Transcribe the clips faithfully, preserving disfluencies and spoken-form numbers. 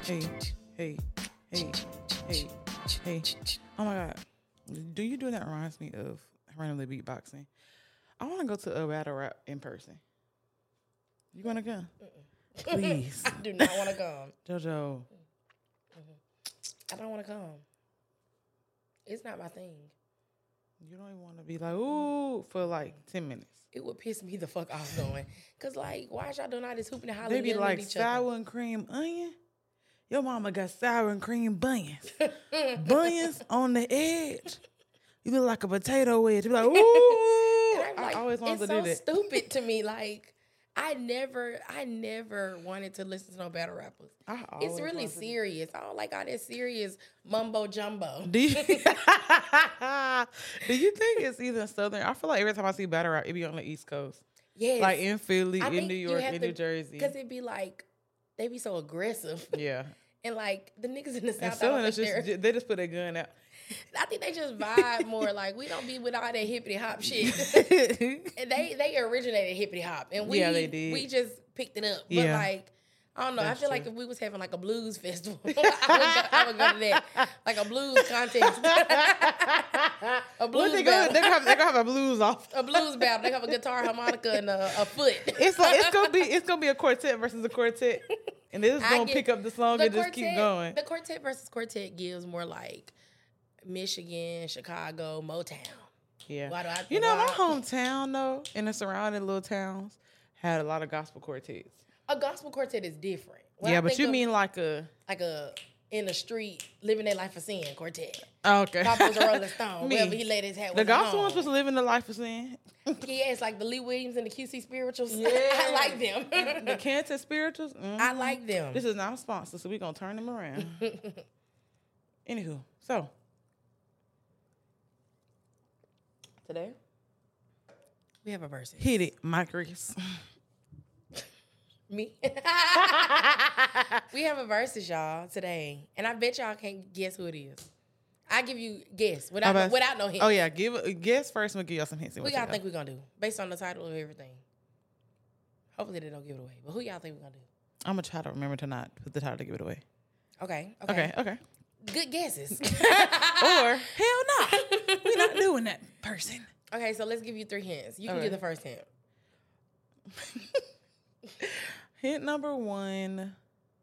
hey, hey, hey, hey, hey. Oh my God. Do you do that reminds me of randomly beatboxing? I want to go to a battle rap in person. You want to come? Please. I do not want to come. JoJo. I don't want to come. It's not my thing. You don't even want to be like, ooh, for like ten minutes. It would piss me the fuck off going. Because, like, why is y'all doing all this hooping and hollering? They be yelling like at each sour other? and cream onion. Your mama got sour and cream bunions. Bunions on the edge. You look like a potato wedge. You be like, ooh. And I'm like, I always wanted it's to so do that. stupid to me. Like, I never, I never wanted to listen to no battle rappers. I always It's really wanted to- serious. I don't like all that serious mumbo jumbo. Do you, do you think it's either Southern? I feel like every time I see battle rap, it be on the East Coast. Yes. Like in Philly, I in think New you York, have in to- New Jersey. Because it'd be like, they be so aggressive. Yeah. And like, the niggas in the And South, I Southern don't is think just, they're, they just put their gun out. I think they just vibe more. Like, we don't be with all that hippity hop shit. And they they originated hippity hop, and we Yeah, they did. we just picked it up. But Yeah. like, I don't know. That's I feel like true. if we was having like a blues festival, I, would go, I would go to that, like a blues contest, a What blues they gonna, battle, they gonna have, they gonna have a blues off. a blues battle. They have a guitar, harmonica, and a, a foot. It's like it's gonna be it's gonna be a quartet versus a quartet, and they're just I gonna get- pick up the song The and just keep going. The quartet versus quartet gives more like Michigan, Chicago, Motown. Yeah, Why do I you know my why- hometown though, and the surrounding little towns had a lot of gospel quartets. A gospel quartet is different. When yeah, I but think you of, mean like a like a in the street living their life of sin quartet. oh, okay? Papa was a Rolling Stone. Me. Wherever he laid his hat was The a gospel home. ones was living the life of sin. Yeah, it's like the Lee Williams and the Q C Spirituals. Yeah. I like them. The Canton spirituals. mhm. I like them. This is not a sponsor, so we're gonna turn them around. Anywho, so today We have a verse. hit it, Mike Reese. Me. We have a versus, y'all, today. And I bet y'all can't guess who it is. I give you guess without About- without no hints. Oh yeah, give a guess first. We'll give y'all some hints. Who y'all think we're gonna do? Based on the title of everything. Hopefully they don't give it away. But who y'all think we're gonna do? I'm gonna try to remember to not put the title to give it away. Okay. Okay. Okay, okay. Good guesses. Or hell no, we're not doing that, person. Okay, so let's give you three hints. You can Okay. give the first hint. Hint number one.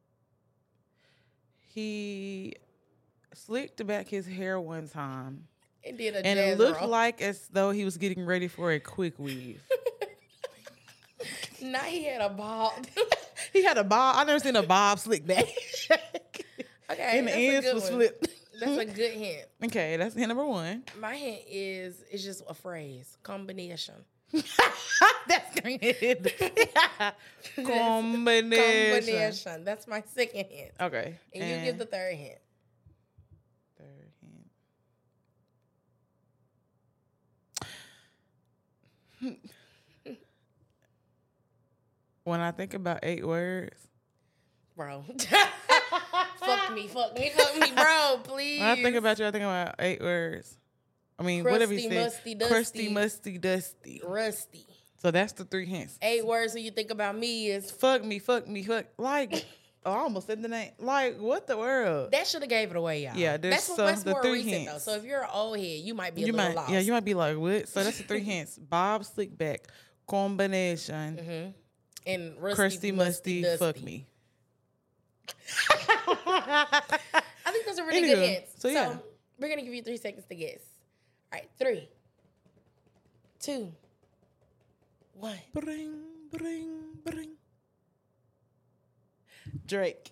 He slicked back his hair one time, It did a and jazz it looked roll. like as though he was getting ready for a quick weave. Now he had a bald. He had a bob. I never seen a bob slick back. Okay, And the that's a ends good was one. flipped. That's a good hint. Okay, that's hint number one. My hint is it's just a phrase combination. That's good. Combination. Combination. That's my second hint. Okay. And, you give the third hint. third hint. When I think about eight words, Bro. Fuck me, fuck me, fuck me, bro, please. when I think about you, I think about eight words. I mean, whatever you Crusty, said. musty, dusty. Crusty, musty, dusty. Rusty. So that's the three hints. Eight words when you think about me is Fuck me, fuck me, fuck. Like, oh, I almost said the name. Like, what the world? that should have gave it away, y'all. Yeah, there's that's, what- some- that's the more three recent hints. though. So if you're an old head, you might be a You little might, lost. yeah, you might be like, what? So that's the three hints. Bob Slickback, combination, Mm-hmm. And rusty, crusty, musty, dusty. fuck me. I think those are really good Anywho, hints. so So, yeah. we're gonna give you three seconds to guess. All right, three, two, one. Bring, bring, bring. Drake.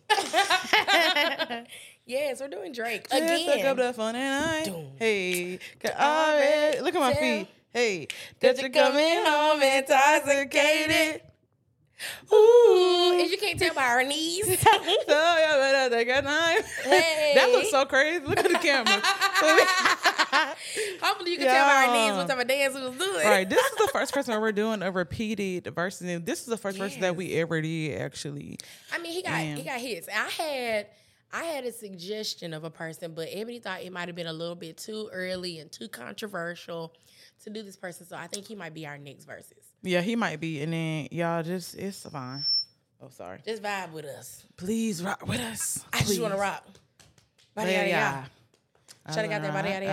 Yes, we're doing Drake Just took up again. the phone and I, Doom. hey, can I, look at my Tell feet. Hey, that that you're you coming home intoxicated. Ooh. If you can't tell by our knees, So you better take a knife. Hey. That looks so crazy. Look at the camera. hopefully you can tell by our knees Yeah. what type of dance we was doing. Right. This is the first person where we're doing a repeated versus. And this is the first person that Yes. we ever did actually. I mean, he got Damn. he got hits. I had I had a suggestion of a person, but Ebony thought it might have been a little bit too early and too controversial to do this person. So I think he might be our next versus. Yeah, he might be. And then y'all just, it's fine. Oh, sorry. Just vibe with us. Please rock with us. I just want to rock. Body yada yada. Shoulda got that body yada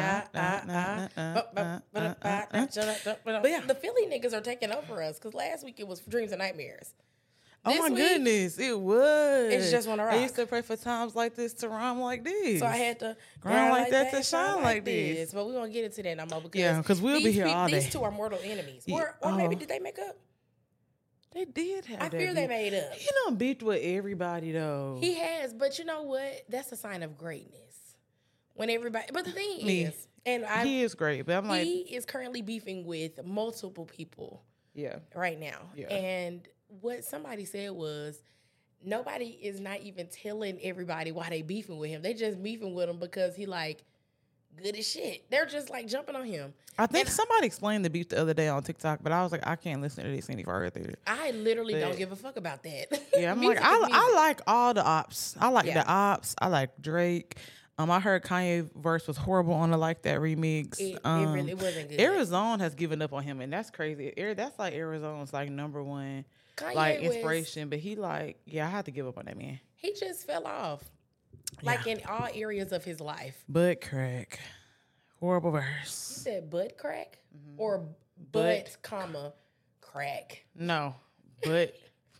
yada. But yeah, the Philly niggas are taking over us because last week it was Dreams and Nightmares. Oh my goodness, it was. It's just wanna rock. I used to pray for times like this to rhyme like this. So I had to grind like that to shine like this. But we won't get into that no more because yeah, because we'll these, be here all day. These two are mortal enemies. Yeah. Or, or oh. maybe did they make up? They did have I that fear beef. they made up. He done beefed with everybody though. He has, but you know what? That's a sign of greatness. When everybody, but the thing Me. is, and I, he is great, but I'm like, he is currently beefing with multiple people. Yeah. Right now. Yeah. And what somebody said was, nobody is not even telling everybody why they beefing with him. They just beefing with him because he like good as shit. They're just like jumping on him. I think and somebody explained the beef the other day on TikTok, but I was like, I can't listen to this any further. I literally but, don't give a fuck about that. Yeah, I'm like, I, I like all the ops. I like Yeah. the ops. I like Drake. Um, I heard Kanye verse was horrible on the Like That remix. It, um, it really wasn't good. Arizona has given up on him, and that's crazy. Air- That's like Arizona's like number one Kanye like was- inspiration, but he like, yeah, I had to give up on that man. He just fell off. Like Yeah. in all areas of his life. Butt crack, horrible You verse. said butt crack? Or butt, Butt. comma, crack? No, but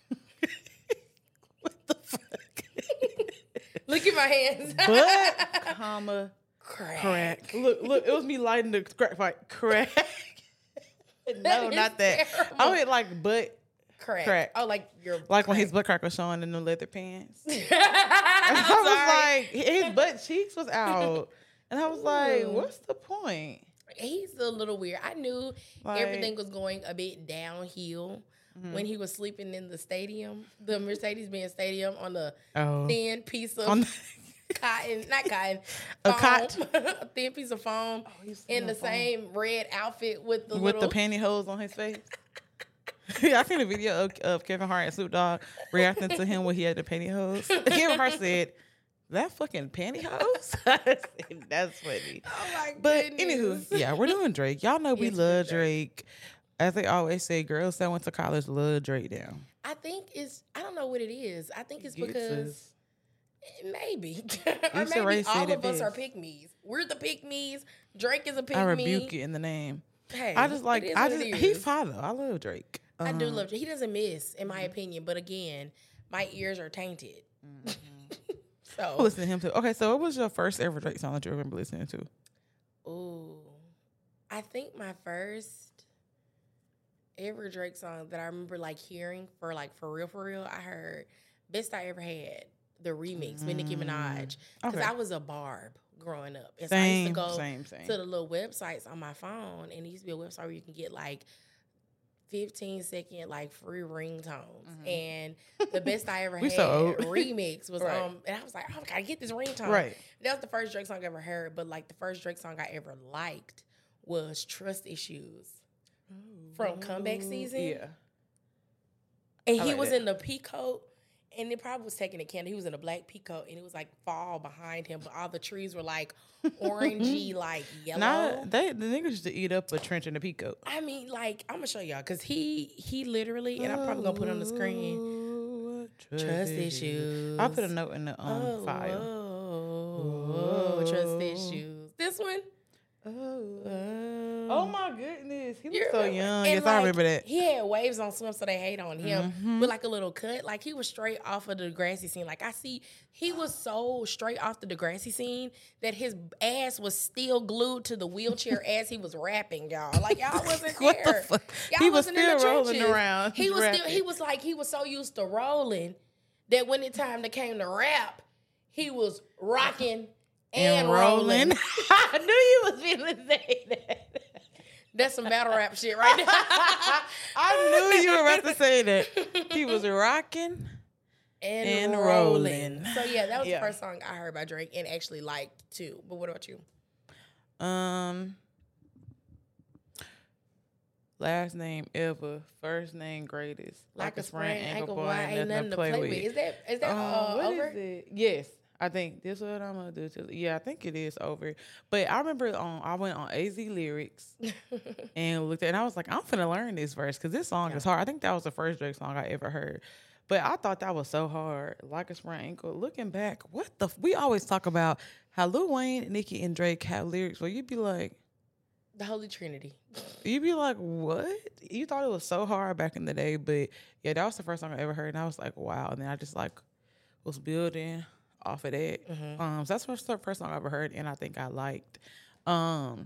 what the fuck? Look at my hands. Butt, comma, crack. crack. Look, look, it was me lighting the crack fight. Crack. No, is not that. terrible. I went like butt Crack. crack. Oh, like your like when crack. his butt crack was showing in the leather pants. I'm I sorry. was like, his butt cheeks was out, and I was like, Ooh. what's the point? He's a little weird. I knew Like- everything was going a bit downhill Mm-hmm. when he was sleeping in the stadium, the Mercedes-Benz Stadium, on the Oh, thin piece of on the- cotton, not cotton, A foam, cot? a thin piece of foam he's in the on foam. same red outfit with the with little the pantyhose on his face. Yeah, I seen a video of, of Kevin Hart and Snoop Dogg reacting to him when he had the pantyhose. Kevin Hart said, "That fucking pantyhose." I said, that's funny. Oh my But goodness. anywho, yeah, we're doing Drake. Y'all know we It's love for Drake. Drake. As they always say, girls that went to college love Drake down. I think it's, I don't know what it is. I think it's Gets because us. maybe, or Issa maybe Rae all said it of us are best. pick-me's. We're the pick-me's. Drake is a pick-me. I rebuke it in the name. Hey, I just like it is I what just it he is. fine though. I love Drake. I do Um, love Drake. He doesn't miss, in my opinion. But again, my ears are tainted. so, I listen to him too. Okay, so what was your first ever Drake song that you remember listening to? ooh, I think my first ever Drake song that I remember like hearing for like for real, for real, I heard "Best I Ever Had," the remix with Nicki Minaj, because Okay. I was a barb growing up, and so I used Same, to go same, same. to the little websites on my phone, and it used to be a website where you can get like fifteen second like free ringtones. And the Best I Ever We Had so old. remix was Right. um and I was like, oh, I gotta get this ringtone. Right. That was the first Drake song I ever heard, but like the first Drake song I ever liked was Trust Issues from Comeback Season. Yeah. And I he like was that. in the peacoat. And it probably was taking a candle. He was in a black peacoat, and it was like fall behind him, but all the trees were like orangey, like yellow. Nah, they the niggas used to eat up a trench in the peacoat. I mean, like, I'm gonna show y'all because he he literally, and I'm probably gonna put it on the screen. Ooh, Trust issues. I'll put a note in the um Oh, file. oh, oh, trust issues. This one. Oh. oh my goodness, he You looks so remember? young. And, Yes, I like, remember that. He had waves on Swim, so they hate on him Mhm. with like a little cut. Like he was straight off of the Degrassi scene. Like I see, he was so straight off the Degrassi scene that his ass was still glued to the wheelchair as he was rapping, y'all. Like y'all wasn't there. What the fuck? Y'all He was wasn't in the still rolling trenches. around, He was still. rapping. He was like he was so used to rolling that when it time that came to rap, he was rocking and, And rolling. rolling. I knew you was feeling say that. That's some battle rap shit right there. I knew you were about to say that. He was rocking. and, And rolling. rolling. So yeah, that was Yeah. the first song I heard by Drake and actually liked too. But what about you? Um, last name ever, first name greatest. Like, a sprained ankle, boy, boy, ain't nothing to play, with. Is that is that Um, uh, what over? is it? Yes, I think this is what I'm gonna do. To, yeah, I think it is over. But I remember on I went on A Z Lyrics and looked at, it, and I was like, I'm finna learn this verse because this song Yeah. is hard. I think that was the first Drake song I ever heard. But I thought that was so hard, like a sprained ankle. Looking back, what the? F- we always talk about how Lil Wayne, Nicki, and Drake have lyrics where you'd be like, The Holy Trinity. you'd be like, what? You thought it was so hard back in the day, but yeah, that was the first song I ever heard, and I was like, wow. And then I just like was building off of that. Mm-hmm. Um, so that's the first first song I ever heard, and I think I liked. Um,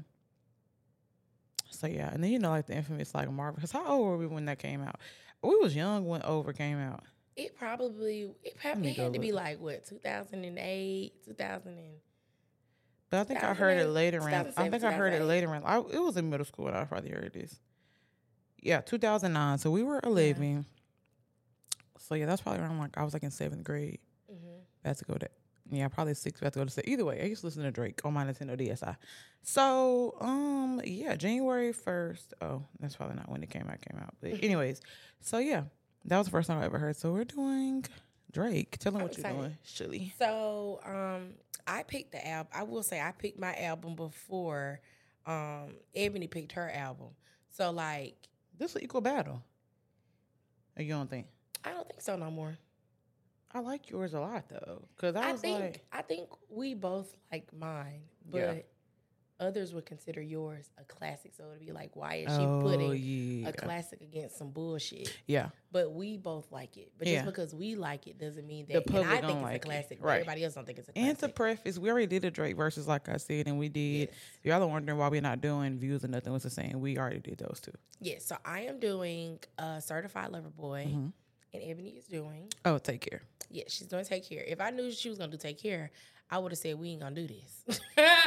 so yeah, and then you know, like the infamous like Marvin. Because how old were we when that came out? We was young when Over came out. It probably it probably had to be like what two thousand eight, two thousand. But I think I heard it later in. I think I heard it later in. I, it was in middle school when I probably heard this. Yeah, two thousand nine. So we were eleven. Yeah. So yeah, that's probably around like I was like in seventh grade. Mm-hmm. About to go to yeah, probably sixth. About to go to sixth. Either way, I used to listen to Drake on my Nintendo D S I. So um yeah, January first. Oh, that's probably not when it came out. Came out. But anyways, so yeah, that was the first time I ever heard. So we're doing Drake. Tell them what you're doing, Shirley. So um, I picked the album. I will say I picked my album before um Ebony picked her album. So like this is an equal battle. Or you don't think? I don't think so no more. I like yours a lot though, cause I, I was think like, I think we both like mine, but yeah. Others would consider yours a classic. So it'd be like, why is she oh, putting yeah. a classic against some bullshit? Yeah, but we both like it. But yeah. just because we like it doesn't mean that the public and I think don't it's like a classic. It. Right. Everybody else don't think it's a classic. And to preface, we already did a Drake versus, like I said, and we did. Yes. If y'all are wondering why we're not doing views or nothing, what's the saying? We already did those two. Yes. So I am doing uh, Certified Lover Boy. Mm-hmm. And Ebony is doing. Oh, Take Care. Yeah, she's doing Take Care. If I knew she was gonna do Take Care, I would have said we ain't gonna do this.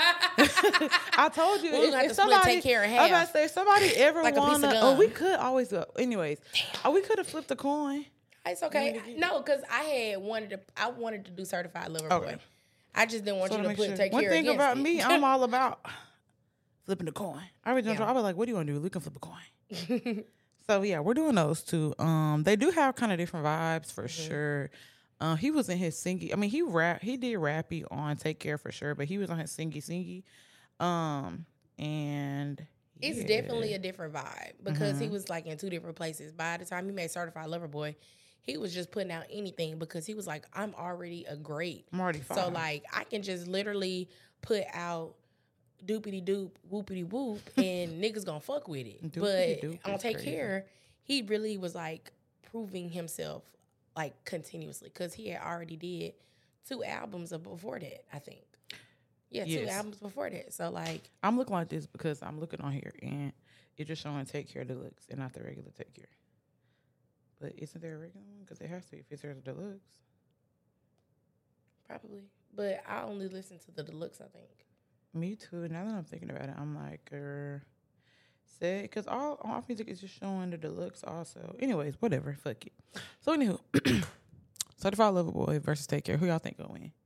I told you. We're gonna have to somebody, split Take Care in half. I was about to say, somebody ever like wanna? A piece of gum. Oh, we could always go. Anyways, oh, we could have flipped a coin. It's okay. No, because I had wanted to. I wanted to do Certified Lover okay. Boy. I just didn't want so you to put sure. Take One Care. One thing against about it. me, I'm all about flipping the coin. I already yeah. I was like, what do you want to do? We can flip a coin. So yeah, we're doing those two. Um, they do have kind of different vibes for mm-hmm. sure. Uh, he was in his singy. I mean, he rap. He did rappy on Take Care for sure, but he was on his singy singy. Um, and it's yeah. definitely a different vibe because mm-hmm. he was like in two different places. By the time he made Certified Lover Boy, he was just putting out anything because he was like, I'm already a great. I'm already fine. So like, I can just literally put out doopity doop, whoopity whoop, and niggas gonna fuck with it. But on Take crazy. Care, he really was like proving himself like continuously because he had already did two albums before that, I think. Yeah, two yes. albums before that. So like, I'm looking like this because I'm looking on here and it's just showing Take Care Deluxe and not the regular Take Care. But isn't there a regular one? Because it has to be if it's there's a deluxe. Probably, but I only listen to the deluxe, I think. Me too. Now that I'm thinking about it, I'm like, er, say, because all all music is just showing the deluxe also. Anyways, whatever. Fuck it. So anywho, Certified Lover Boy versus Take Care. Who y'all think gonna win?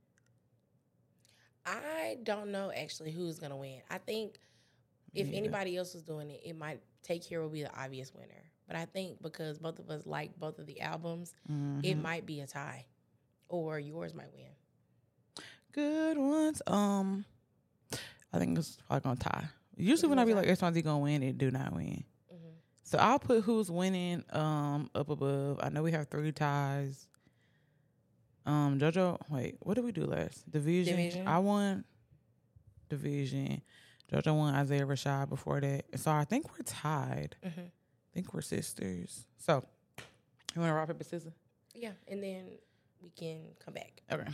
I don't know actually who's gonna win. I think if yeah. anybody else was doing it, it might Take Care will be the obvious winner. But I think because both of us like both of the albums, mm-hmm. it might be a tie, or yours might win. Good ones. Um. I think it's probably gonna tie. Usually when I be like X Y Z gonna win, it do not win. Mm-hmm. So I'll put who's winning um up above. I know we have three ties. Um JoJo, wait, what did we do last? Division. Division. I won Division. JoJo won Isaiah Rashad before that. So I think we're tied. Mm-hmm. I think we're sisters. So you wanna rock, paper, scissors? Yeah, and then we can come back. Okay.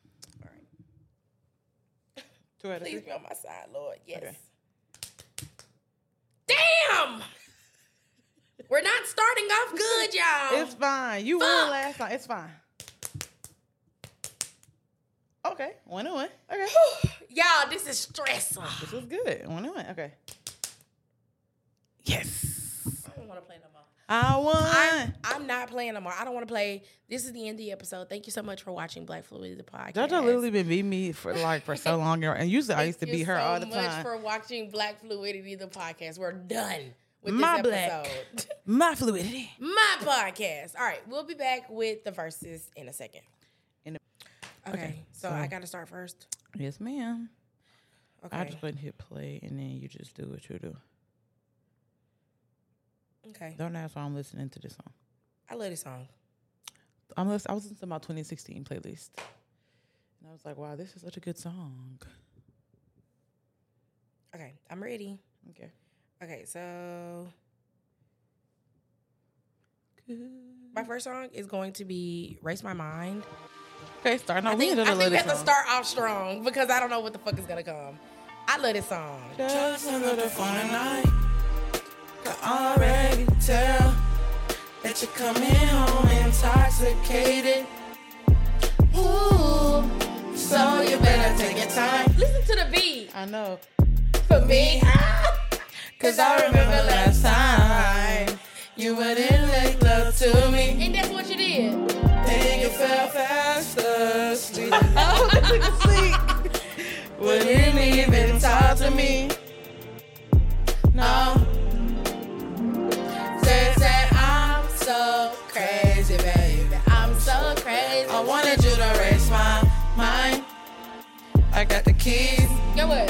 Please be on my side, Lord. Yes. Okay. Damn! We're not starting off good, y'all. It's fine. You Fuck. won last time. It's fine. Okay. One and one. Okay. Y'all, this is stressful. This is good. One and one. Okay. Yes. I don't want to play no more. I won. I'm, I'm not playing no more. I don't want to play. This is the end of the episode. Thank you so much for watching Black Fluidity, the podcast. JoJo literally been beating me for like for so long, and usually I used to beat her so all the time. Thank you so much for watching Black Fluidity, the podcast. We're done with my this black, episode. My fluidity, my podcast. All right, we'll be back with the verses in a second. In the, okay, okay, so, so I got to start first. Yes, ma'am. Okay, I just go and hit play, and then you just do what you do. Okay. Don't ask why I'm listening to this song. I love this song. I'm listen, I was listening to my twenty sixteen playlist, and I was like, "Wow, this is such a good song." Okay, I'm ready. Okay. Okay, so my first song is going to be "Race My Mind." Okay, starting I off. think, We I think we have to song. start off strong because I don't know what the fuck is gonna come. I love this song. Just another fun night. Can already tell that you're coming home intoxicated. Ooh, so you better take your time. Listen to the beat. I know. For me, Cause I remember last time you wouldn't make love to me. and that's what you did. And you fell fast asleep. Oh, I took a sleep. Wouldn't even talk to me. No. Said, said, I'm so crazy, baby. I'm so crazy. I wanted you to raise my mind. I got the keys. Get what?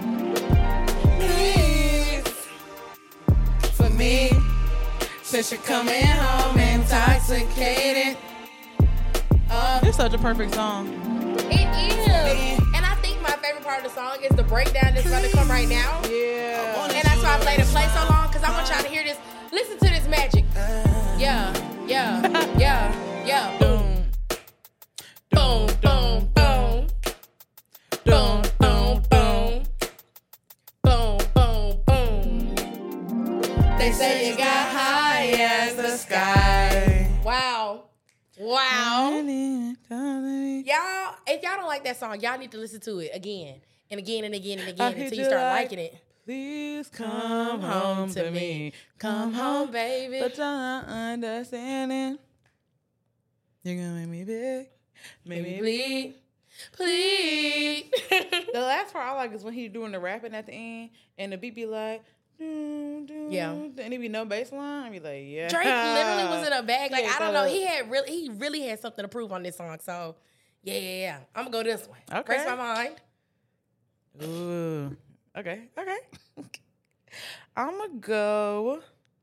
Please. For me. Since you're coming home intoxicated. Uh, It's such a perfect song. It is. And I think my favorite part of the song is the breakdown that's going to come right now. Yeah. And that's why I played it play so long, because I want y'all to hear this. Listen to this magic. Yeah, yeah, yeah, yeah. Boom. Boom, boom, boom. Boom, boom, boom. Boom, boom, boom. They say you got high as the sky. Wow. Wow. Y'all, if y'all don't like that song, y'all need to listen to it again and again and again and again until you start liking it. Please come home to me. Come home, baby. But you're not understanding. You're gonna make me big. Make me Please. Please. The last part I like is when he's doing the rapping at the end and the beat be like, doo, doo, Yeah. and it be no bass line. I be like, yeah. Drake literally was in a bag. Like, Yeah, I don't know. so- He had really he really had something to prove on this song. So yeah, yeah, yeah. I'm gonna go this way. Okay. Raise my mind. Ooh. Okay. Okay. I'm gonna go.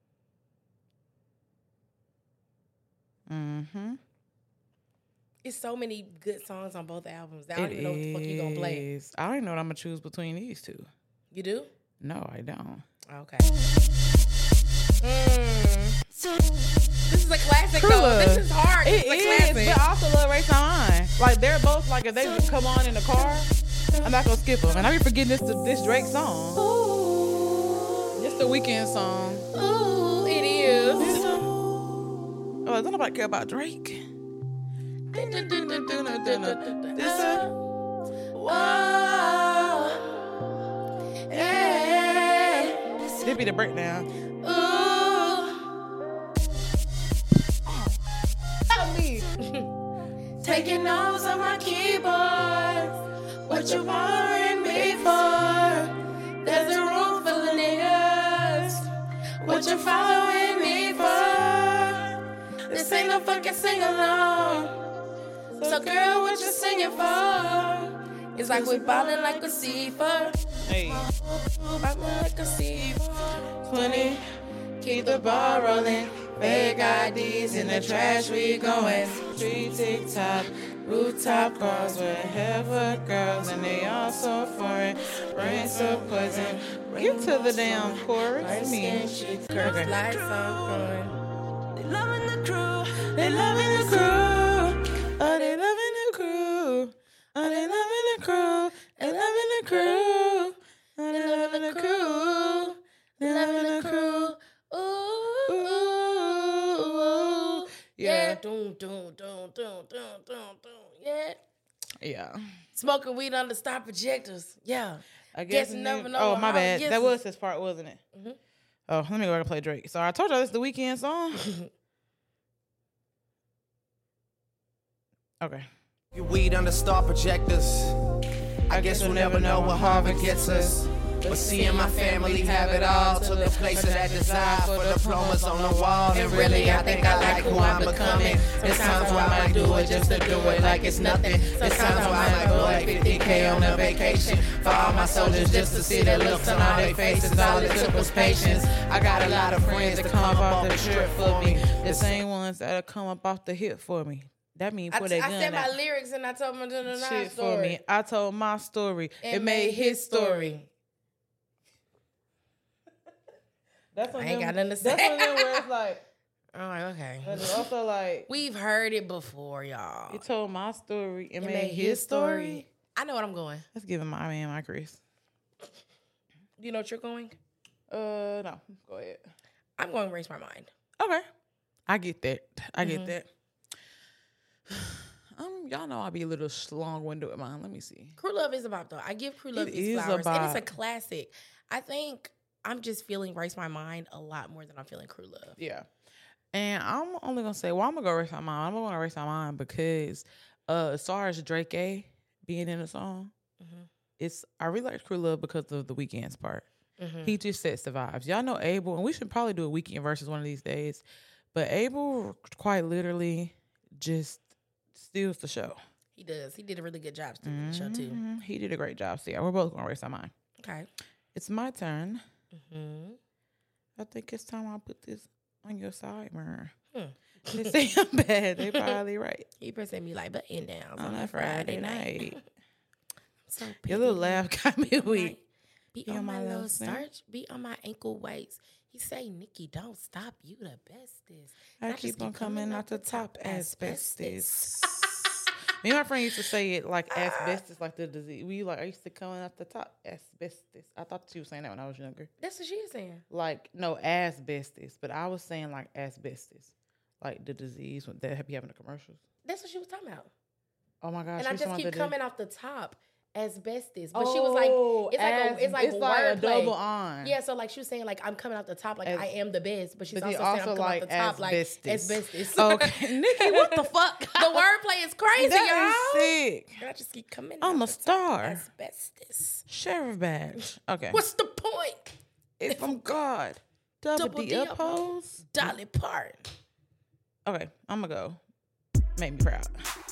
Mm-hmm. It's so many good songs on both albums. I don't even know what the fuck you gonna play. is. I don't even know what I'm gonna choose between these two. You do? No, I don't. Okay. Mm. This is a classic though. Trula. This is hard. It It's a is, classic. but I also love Ray Shine. Like they're both like if they come on in the car, I'm not gonna skip them. And I be forgetting this this Drake song. It's the Weeknd song. Ooh, it is. Oh, does nobody care about Drake? This a whoa. Hey. This be the breakdown. Ooh. Me. Taking notes on my keyboard. What you worrying me for? There's a room full of niggas. What you following me for? This ain't no fucking sing along. So girl, what you singing for? It's like we ballin' like a seafer. Hey. Ballin' like a seafer. twenty, keep the ball rolling. Fake I Ds in the trash, we going. Street TikTok, rooftop cars with heaven girls, and they all so foreign. Brains so poison. Get to the damn chorus. Light Me. skin, she Curves curves like like sun. They loving the crew, they loving the crew. Oh, they loving the crew. Oh, they loving the crew. They loving the crew. Oh, they loving the crew. They loving the crew. Ooh, Ooh. yeah. Yeah. Doom, doom, doom, doom, doom, doom, doom. Yeah. Yeah. Smoking weed under star projectors. Yeah. I Guess guess. you never nigga- know Oh, how my it bad. gets That us. was his part, wasn't it? Mhm. Oh, let me go and play Drake. So I told y'all this is the Weeknd song. Okay. Your weed under star projectors. I guess we'll never know what Harvard gets us. But seeing my family have it all to the place of that desire for diplomas on the wall. And really, I think I like who I'm becoming. There's times where I might do it just to do it like it's nothing. There's times where I might go like fifty K on a vacation for all my soldiers just to see the looks on all their faces. All it took was patience. I got a lot of friends that come up off the trip for me. The same ones that'll come up off the hip for me. That means I, put t- that I gun said my out. lyrics and I told him to the Shit nine for story. me. I told my story. It It made his story. That's one I ain't of them, got nothing to say. That's one of them where it's like, I'm like, okay. but it's also like, We've heard it before, y'all. he told my story. It, It made, his story. I know what I'm going. Let's give him my man, my Chris. You know what you're going? Uh, no. Go ahead. I'm going to raise my mind. Okay. I get that. I Mm-hmm. get that. Um, y'all know I'll be a little long-winded with mine. Let me see. Crew Love is about though. I give Crew Love It these is flowers, and it's a about- classic. I think I'm just feeling Raise My Mind a lot more than I'm feeling Crew Love. Yeah. And I'm only gonna say, well, I'm gonna go race my mind. I'm gonna race my mind because uh as far as Drake A being in the song, Mm-hmm. it's I really like Crew Love because of the Weeknd's part. Mm-hmm. He just sets the vibes. Y'all know Abel, and we should probably do a Weeknd versus one of these days. But Abel quite literally just steals the show. He does. He did a really good job stealing the show too. Mhm. He did a great job. So yeah, we're both gonna race our mind. Okay. It's my turn. Mm-hmm. I think it's time I put this on your side, man. Hmm. They say I'm bad. They probably right. He present me like button downs On a Friday night. So Your little petty. laugh got me Be weak. Be Be on on my my little little snap. starch. Be on my ankle weights. He say, Nikki, don't stop. You the bestest. I just keep on coming out the top asbestos. asbestos. Me and my friend used to say it like asbestos, like the disease. We like I used to coming out the top asbestos. I thought she was saying that when I was younger. That's what she was saying. Like no asbestos, but I was saying like asbestos, like the disease that be having the commercials. That's what she was talking about. Oh my gosh! And I she's just talking keep about the- coming off the top asbestos. But she was like, Oh, it's like a, as- it's like it's like a wordplay. double on. Yeah, so like she was saying like I'm coming out the top, like As- I am the best, but she's But also he saying also I'm coming like out the top like asbestos. asbestos. Okay, Nikki, what the fuck? The wordplay is crazy, That y'all. is sick. And I just keep coming I'm out a the top star. asbestos. Sheriff badge. Okay. What's the point? If I'm God, double, Double D D oppose. Dolly Parton. Okay, I'm gonna go. Make me proud.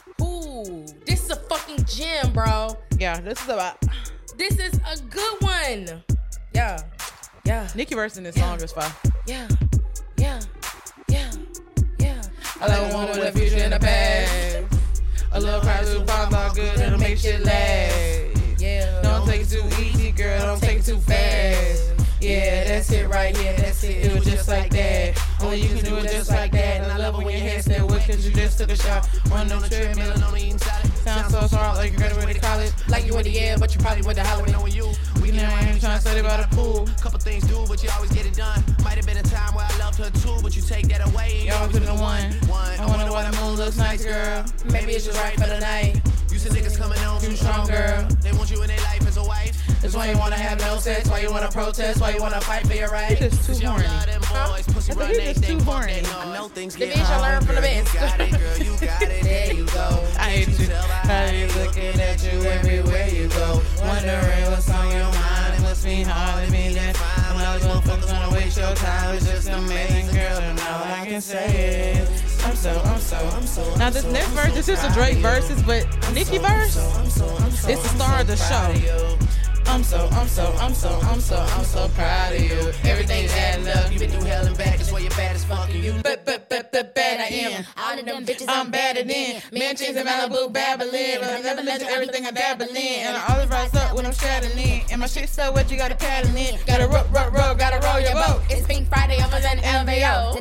Ooh, this is a fucking gem, bro. Yeah, this is about This is a good one. Yeah, yeah, Nicki verse in this song is fire. yeah, yeah, yeah, yeah. I like a woman with a future in the past. A little cry, little pop, all good, it'll make shit last. Yeah. Don't take it too easy, girl, don't take it too fast. Yeah, that's it right here, that's it, it was just like that. Only you can do it just like that. And I love it when your head stay away, cause you just took a shot. Run on the treadmill and only eating salad. Sounds so smart, like you graduated college. Like you went to Yale, but you probably went to Halloween. Knowing you, we You know, can I ain't trying to study about a pool. Couple things do, but you always get it done. Might have been a time where I loved her too, but you take that away. and you Y'all always couldn't been have won. One. I wonder why the moon looks nice, girl. Maybe it's just right for the night. You see niggas coming on too strong, girl. They want you in their life as a wife. That's why you wanna have no sex, why you wanna protest, why you wanna fight for your rights. It's just Cause too y'all horny. love them boys. Pussy I run think they it's thing, too fuck horny. that noise. I know things The get bitch I hard, learned from the girl. best. You got it, girl. You got it. There you go. I hate you. How they looking at you everywhere you go. Wondering what's on your mind. It must be hard to be that fine. When all these motherfuckers wanna waste your time. It's just amazing, girl, and all I can say is I'm so, I'm so, I'm so. Now this next verse, this is a Drake verses, but Nicki verse, it's the star of the show. I'm so, I'm so, I'm so, I'm so, I'm so proud of you. Everything's adding up. You been through hell and back. That's why you're bad as fuck. And you But, but, but, but, bad I am. All of them bitches I'm better than mansions in Malibu, Babylon. But I never mention everything I dabble in. And I always rise up when I'm straddling. And my shit so wet, you gotta paddle in. Gotta row, row, row, gotta roll your boat. It's Pink Friday, I'm an L V O.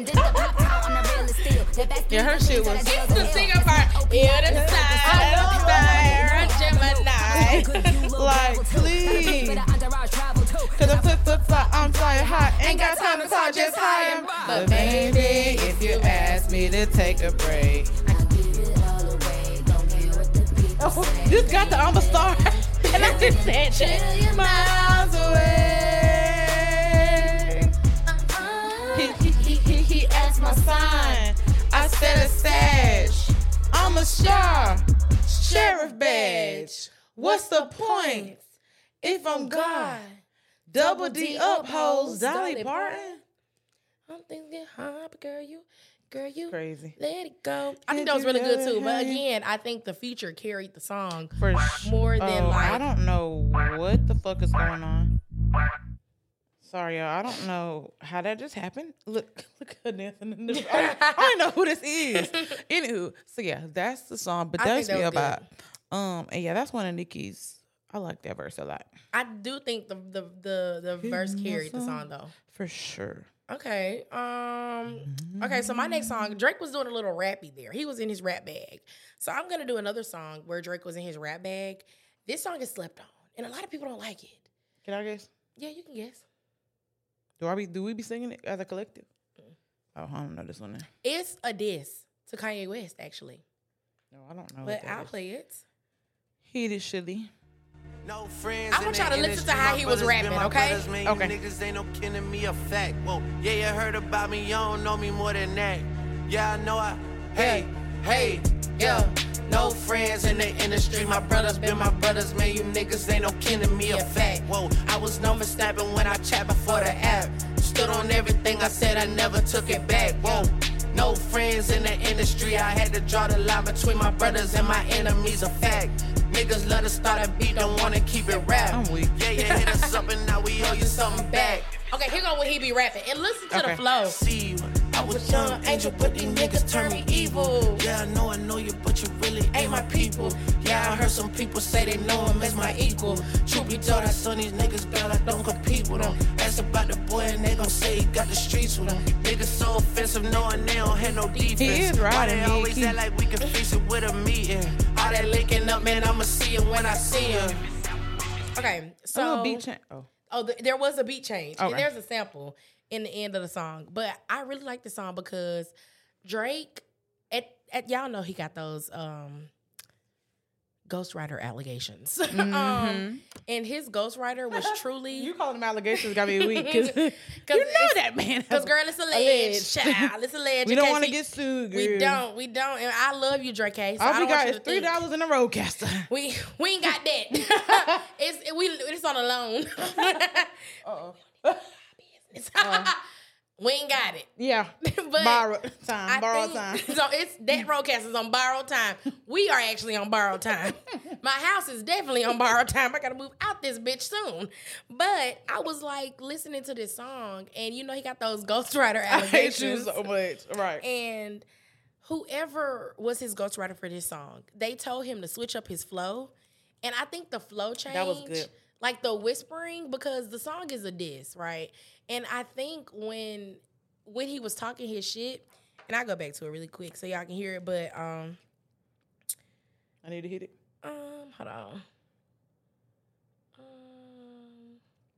Yeah, her shit was. It's the singer part. Yeah, the side, Gemini. Like, please. Cause I'm flip, flip, flop, I'm flying hot. Ain't got time to talk, just high. But baby, if you ask me to take a break. Oh, this got the I'm a star. And I just said that. Miles away. He, he, he, he, he asked my sign. I said a stash. I'm a star. Sheriff badge. What's the point? If I'm God, Double D up hoes, Dolly Parton. I'm thinking, huh, but girl, you, girl, you, Crazy. let it go. I think Can't that was you really good let it too. But hang? again, I think the feature carried the song For sh- more than oh, like. I don't know what the fuck is going on. Sorry, y'all. I don't know how that just happened. Look, look at dancing in the. I, I don't know who this is. Anywho, so yeah, that's the song. But I think that's that me was about. Um, and yeah, that's one of Nicki's. I like that verse a lot. I do think the the the, the verse carried the song though. For sure. Okay. Um. Okay. So my next song, Drake was doing a little rappy there. He was in his rap bag. So I'm gonna do another song where Drake was in his rap bag. This song is slept on, and a lot of people don't like it. Can I guess? Yeah, you can guess. Do I be? Do we be singing it as a collective? Oh, I don't know this one. Then. It's a diss to Kanye West, actually. No, I don't know. But what that I'll is. play it. Heated Shilly. No friends. I want y'all to listen to how he was rapping, okay? Man. Okay. You niggas ain't no kin to me a fact. Whoa, yeah, you heard about me, you don't know me more than that. Yeah, I know I. Hey, hey, yeah. No friends in the industry. My brothers been my brothers, man. You niggas ain't no kin to me a fact. Whoa, I was known for snapping when I chat before the app. Stood on everything I said, I never took it back. Whoa. No friends in the industry. I had to draw the line between my brothers and my enemies. A fact. Niggas love to start a beat, don't wanna keep it rap. I'm weak. Yeah, you hit us up and now we owe you something back. Okay, here go when he be rapping. And listen to Okay. the flow. See you. I was young angel, but these niggas turn me evil. Yeah, I know I know you, but you really ain't my people. Yeah, I heard some people say they know him as my equal. Truth be told, I saw these niggas, girl, I don't compete with them. Ask about the boy and they gon' say he got the streets with him. Niggas so offensive, knowing they don't have no defense. He is Why riding they me, always he- act like we can fix it with a meeting? All that linking up, man, I'ma see it when I see him. Okay, A so little beat change. Oh. Oh, th- there was a beat change. And Okay. there's a sample in the end of the song. But I really like the song because Drake, at, at y'all know he got those um, ghostwriter allegations. um, and his ghostwriter was truly. You calling them allegations got me weak because you know it's- that man. Because, has- girl, it's alleged, alleged. child. It's alleged. we In don't case want to we- get sued. Girl. We don't. We don't. And I love you, Drake. So I All don't we want got you is to three think. dollars in a roadcaster. We we ain't got that. it's we it's on a loan. Uh-oh. we ain't got it. Yeah, But borrowed time. I Borrowed think- time. So it's that broadcast is on borrowed time. We are actually on borrowed time. My house is definitely on borrowed time. I gotta move out this bitch soon. But I was like listening to this song, and you know he got those ghostwriter I hate you allegations. so much. Right. And whoever was his ghostwriter for this song, they told him to switch up his flow. And I think the flow change, That was good. like the whispering, because the song is a diss, right? And I think when when he was talking his shit, and I go back to it really quick so y'all can hear it, but um, I need to hit it. um, hold on. Um,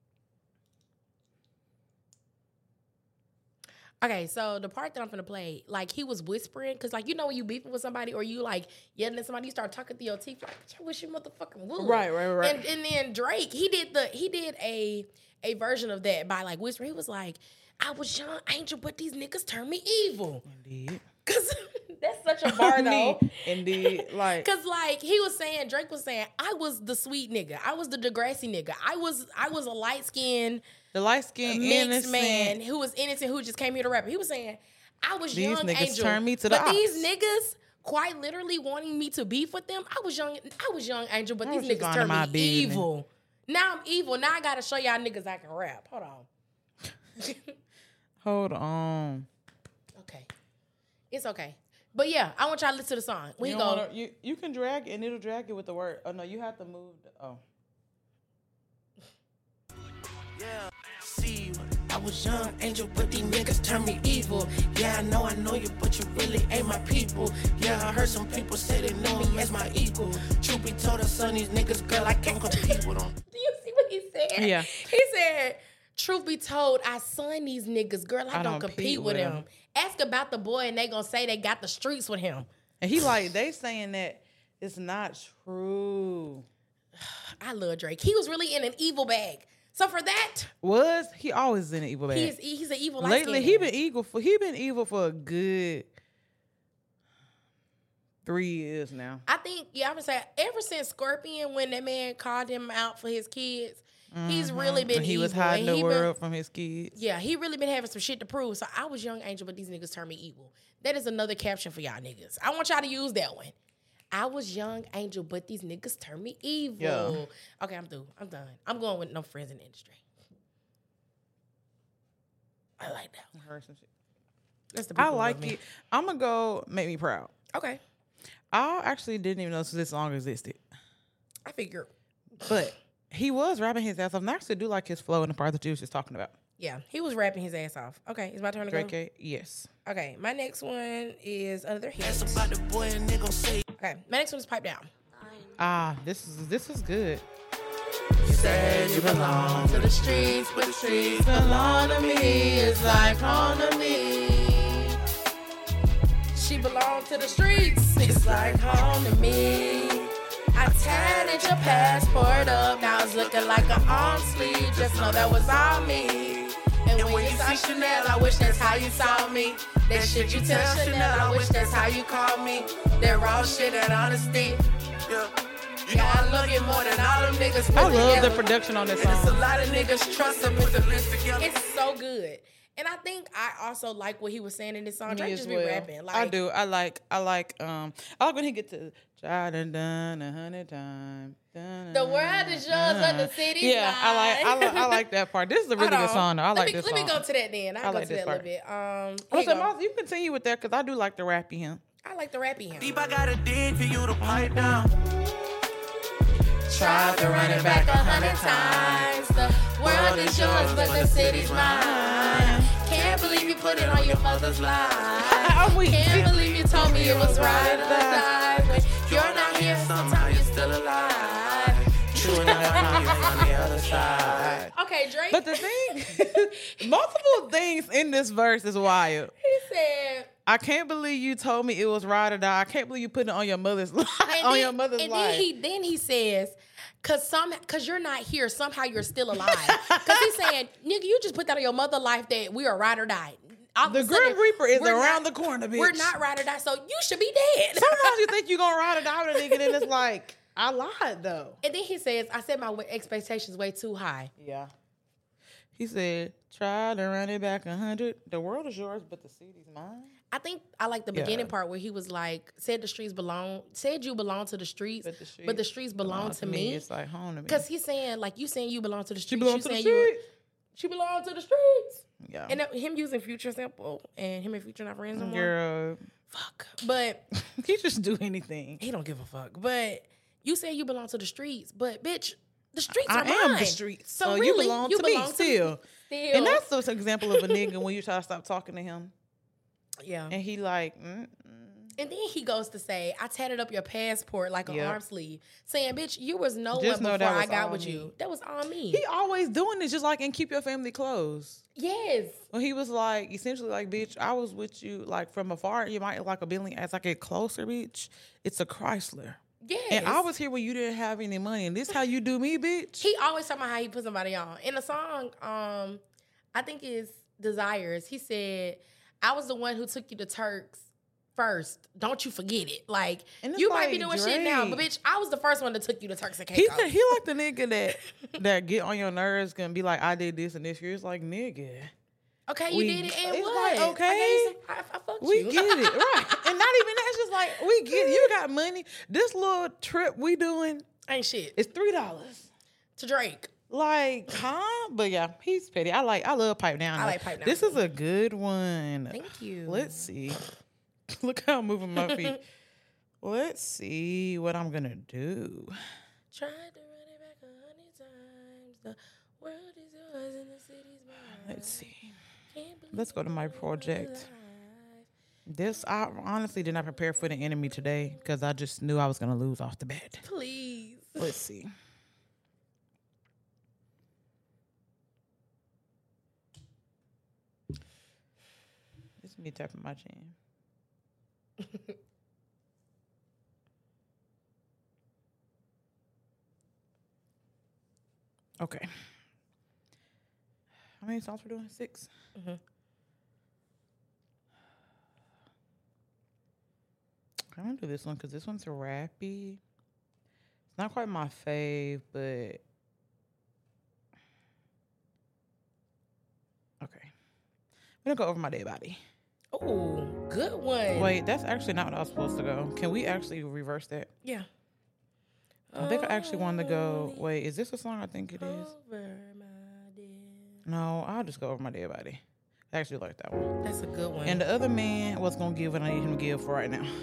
Okay, so the part that I'm gonna play, like he was whispering, cause like you know when you beefing with somebody or you like yelling at somebody, you start talking through your teeth, like I wish you motherfucking would. Right, right, right. And, and then Drake, he did the he did a a version of that by like whispering. He was like, I was young angel, but these niggas turned me evil. Indeed. Cause that's such a bar though. Indeed. Like Cause like he was saying, Drake was saying, I was the sweet nigga. I was the Degrassi nigga. I was I was a light skinned the light skinned mixed innocent man who was innocent who just came here to rap. He was saying, I was These young niggas angel. turned me to the but these ops. niggas quite literally wanting me to beef with them. I was young, I was young angel, but I these was just niggas minding turned me my business. evil. Now I'm evil. Now I gotta show y'all niggas I can rap. Hold on. hold on. Okay. It's okay. But yeah, I want y'all to listen to the song. When You, he don't go, wanna, you you can drag it and it'll drag it with the word. Oh no, you have to move. The, oh. Yeah, see you. I was young angel, but these niggas turned me evil. Yeah, I know, I know you, but you really ain't my people. Yeah, I heard some people say they know me as my equal. Truth be told, I son these niggas, girl, I can't compete with them. do you see what he said? Yeah. He said, truth be told, I son these niggas. Girl, I, don't, compete with them. them. Ask about the boy and they gonna say they got the streets with him. And he like they saying that it's not true. I love Drake. He was really in an evil bag. So for that, Was he always in an evil bag? he is he's an evil Lately, light-skinned he man. been evil for he been evil for a good three years now. I think, yeah, I would say ever since Scorpion, when that man called him out for his kids, He's really been And he evil. was hiding and the he world been, from his kids. Yeah, he really been having some shit to prove. So I was young angel, but these niggas turned me evil. That is another caption for y'all niggas. I want y'all to use that one. I was young angel, but these niggas turned me evil. Yeah. Okay, I'm through. I'm done. I'm going with no friends in the industry. I like that one. I heard some shit. That's the I people like of me. it. I'm gonna go Make Me Proud. Okay. I actually didn't even know this song existed, I figure. but he was rapping his ass off. And I actually do like his flow and the part that you was just talking about. Yeah, he was rapping his ass off. Okay, it's my turn to Drake, go. A, yes. Okay, my next one is Another Hit. That's about the boy and they gon' say. Okay, my next one is Pipe Down. Ah, this is this is good. You said you belong to the streets, but the streets belong to me. It's like home to me. She belonged to the streets. It's like home to me. I tatted your passport up. Now it's looking like an arm sleeve. Just know that was all me. And when you saw Chanel, I wish that's how you saw me. That shit you tell Chanel, I wish that's how you call me. That raw shit and honesty. Yeah. Yeah, I love you more than all them niggas. put I love together. the production on this And it's a song. lot of niggas trust them with the list together. It's so good. And I think I also like what he was saying in this song. Me Drake as just be well. rapping. Like, I do. I like. I like. Um. I like when he get to try done done a hundred times. Dun, The world is yours, but the city's Yeah, I like. I mine. like. I like that part. This is a really Hold good on. song. Though. I let like me, this Let song. me go to that then. I'll I go like to this that a little part. bit. Um, Oh, here so you go. Miles, you continue with that because I do like the rappy him. I like the rapping him. Deep, I gotta dig for you to pipe down. Tried to run it back a hundred times. The world is yours, but the city's mine. Can't believe you put it on your mother's life. weak. Can't believe you told me it was right or die. When you're not here, somehow you're still alive. True enough, now you're on the other side. Okay, Drake. But the thing, multiple things in this verse is wild. he said, I can't believe you told me it was ride or die. I can't believe you put it on your mother's life. and on then, your mother's and life. then he then he says, cause some cause you're not here, somehow you're still alive. Cause he's saying, nigga, you just put that on your mother's life that we are ride or die. All of The a sudden, Grim Reaper is we're around not- the corner, bitch. We're not ride or die, so you should be dead. Sometimes you think you're gonna ride or die with a nigga, then it's like, I lied though. And then he says, I set my wa- expectations way too high. Yeah. He said, try to run it back a hundred. The world is yours, but the city's mine. I think I like the Yeah. beginning part where he was like, said the streets belong, said you belong to the streets, but the streets, belong, to me. It's like home to me. Because he's saying, like, you saying you belong to the she streets. belong you to the saying you- streets. She belong to the streets. Yeah. And that, him using Future sample and him and Future not friends no more. Girl, Fuck. But he just do anything. he don't give a fuck. But you say you belong to the streets, but bitch, the streets I are am mine. the streets. So, So, really, you belong to me still. Still. And that's just an example of a nigga when you try to stop talking to him. yeah. And he like, mm, And then he goes to say, I tatted up your passport like an Yep. arm sleeve, saying, bitch, you was no Just know one that before I was got all with me. you. That was on me. he always doing this just like in Keep Your Family Close. yes. When he was like, essentially like, bitch, I was with you like from afar. You might like a Bentley. As I get closer, bitch, it's a Chrysler. Yes. And I was here when you didn't have any money. And this how you do me, bitch? He always talking about how he put somebody on. In the song, um, I think it's Desires, he said, I was the one who took you to Turks first. Don't you forget it. Like, And it's you might be like, doing shit now, but Drake. bitch, I was the first one that took you to Turks and He Caicos. he like the nigga that that get on your nerves gonna be like, I did this and this. You're just like, nigga, okay, you we- did it, and it's what? like, okay. I, gave you some- I, I fucked we you. get it, right? And not even that. It's just like we get it. You got money. This little trip we doing Ain't shit. is three dollars. To Drake. Like, huh? But yeah, he's petty. I like. I love Pipe Down. I though. like Pipe Down, This too. is a good one. Thank you. Let's see. Look how I'm moving my feet. Let's see what I'm gonna do. Tried to run it back a hundred times. The world is yours and the city's mine. Let's see. Can't believe Let's go to my you're project. alive. This I honestly did not prepare for the enemy today because I just knew I was gonna lose off the bat. Please. Let's see. This is me tapping my chin. Okay. How many songs we're doing? Six. Mhm. I'm gonna do this one because this one's a rappy. It's not quite my fave, but We're gonna go over my dead body. Oh, good one. Wait, that's actually not what I was supposed to go. Can we actually reverse that? Yeah. I think I actually wanted to go. Wait, is this a song? I think it is. Over my dead. No, I'll just go over my dead body. I actually like that one. That's a good one. And the other man was gonna give what I need him to give for right now.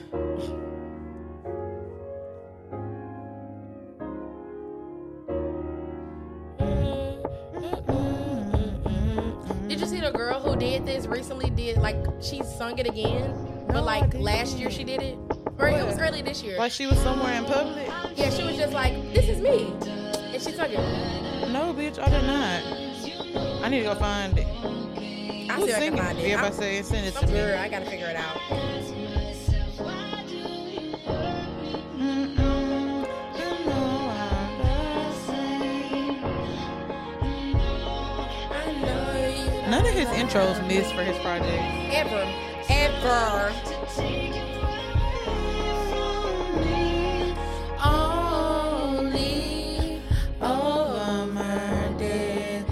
Did you see the girl who did this recently? Did like she sung it again, but No, I like didn't. last year she did it, or it was early this year. Like she was somewhere in public. Yeah, she was just like, "This is me," and she sung it. No, bitch, I did not. I need to go find it. I Who's see if I singing? can find it. Everybody I'm, say send it to I'm me. good. I gotta figure it out. Mm-mm. You know I'm I know you None of his intros missed for his project. ever, ever. Only over my dead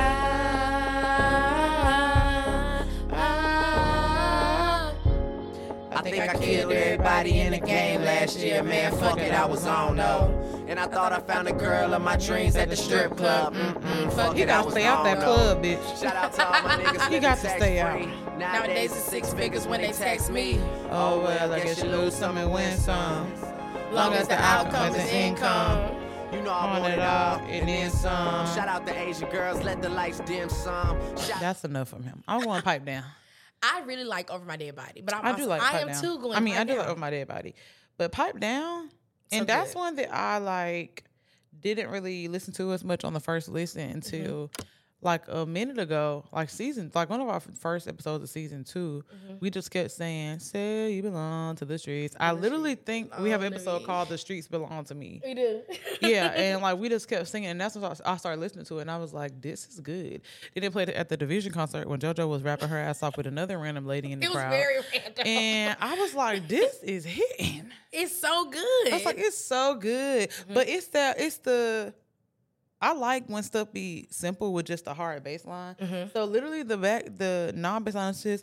body. I think I killed everybody in the game last year, man. Fuck it, I was on though. And I thought I found a girl of my dreams at the strip club. Mm-mm, fuck You it, I gotta was stay out on that though. club, bitch. Shout out to all my niggas. You got to living stay tax-free. out. Nowadays it's six figures when they text me. Oh well, I guess you lose some and win some. Long as the outcome is income. You know I Want want it it all all and then some. Shout out to Asian girls, let the lights dim some. Shout That's enough from him. I'm going pipe down. I really like Over My Dead Body, but I'm I also, do like I pipe am down. too going. I mean, I pipe do down. like over my dead body, but pipe down, So and that's good. one that I like. Didn't really listen to as much on the first listen Mm-hmm. until like a minute ago, like season, like one of our first episodes of season two. Mm-hmm. We just kept saying, "Say you belong to the streets." I literally think we have an belong to episode me. called "The Streets Belong to Me." We do. Yeah, and like we just kept singing, and that's what I I started listening to it, and I was like, "This is good." Then they played it at the Division concert when JoJo was rapping her ass off with another random lady in the It was crowd, very random. and I was like, "This is hitting." It's so good. I was like, "It's so good," Mm-hmm. but it's the it's the. I like when stuff be simple with just a hard bass line. Mm-hmm. So literally the back the non bass line is just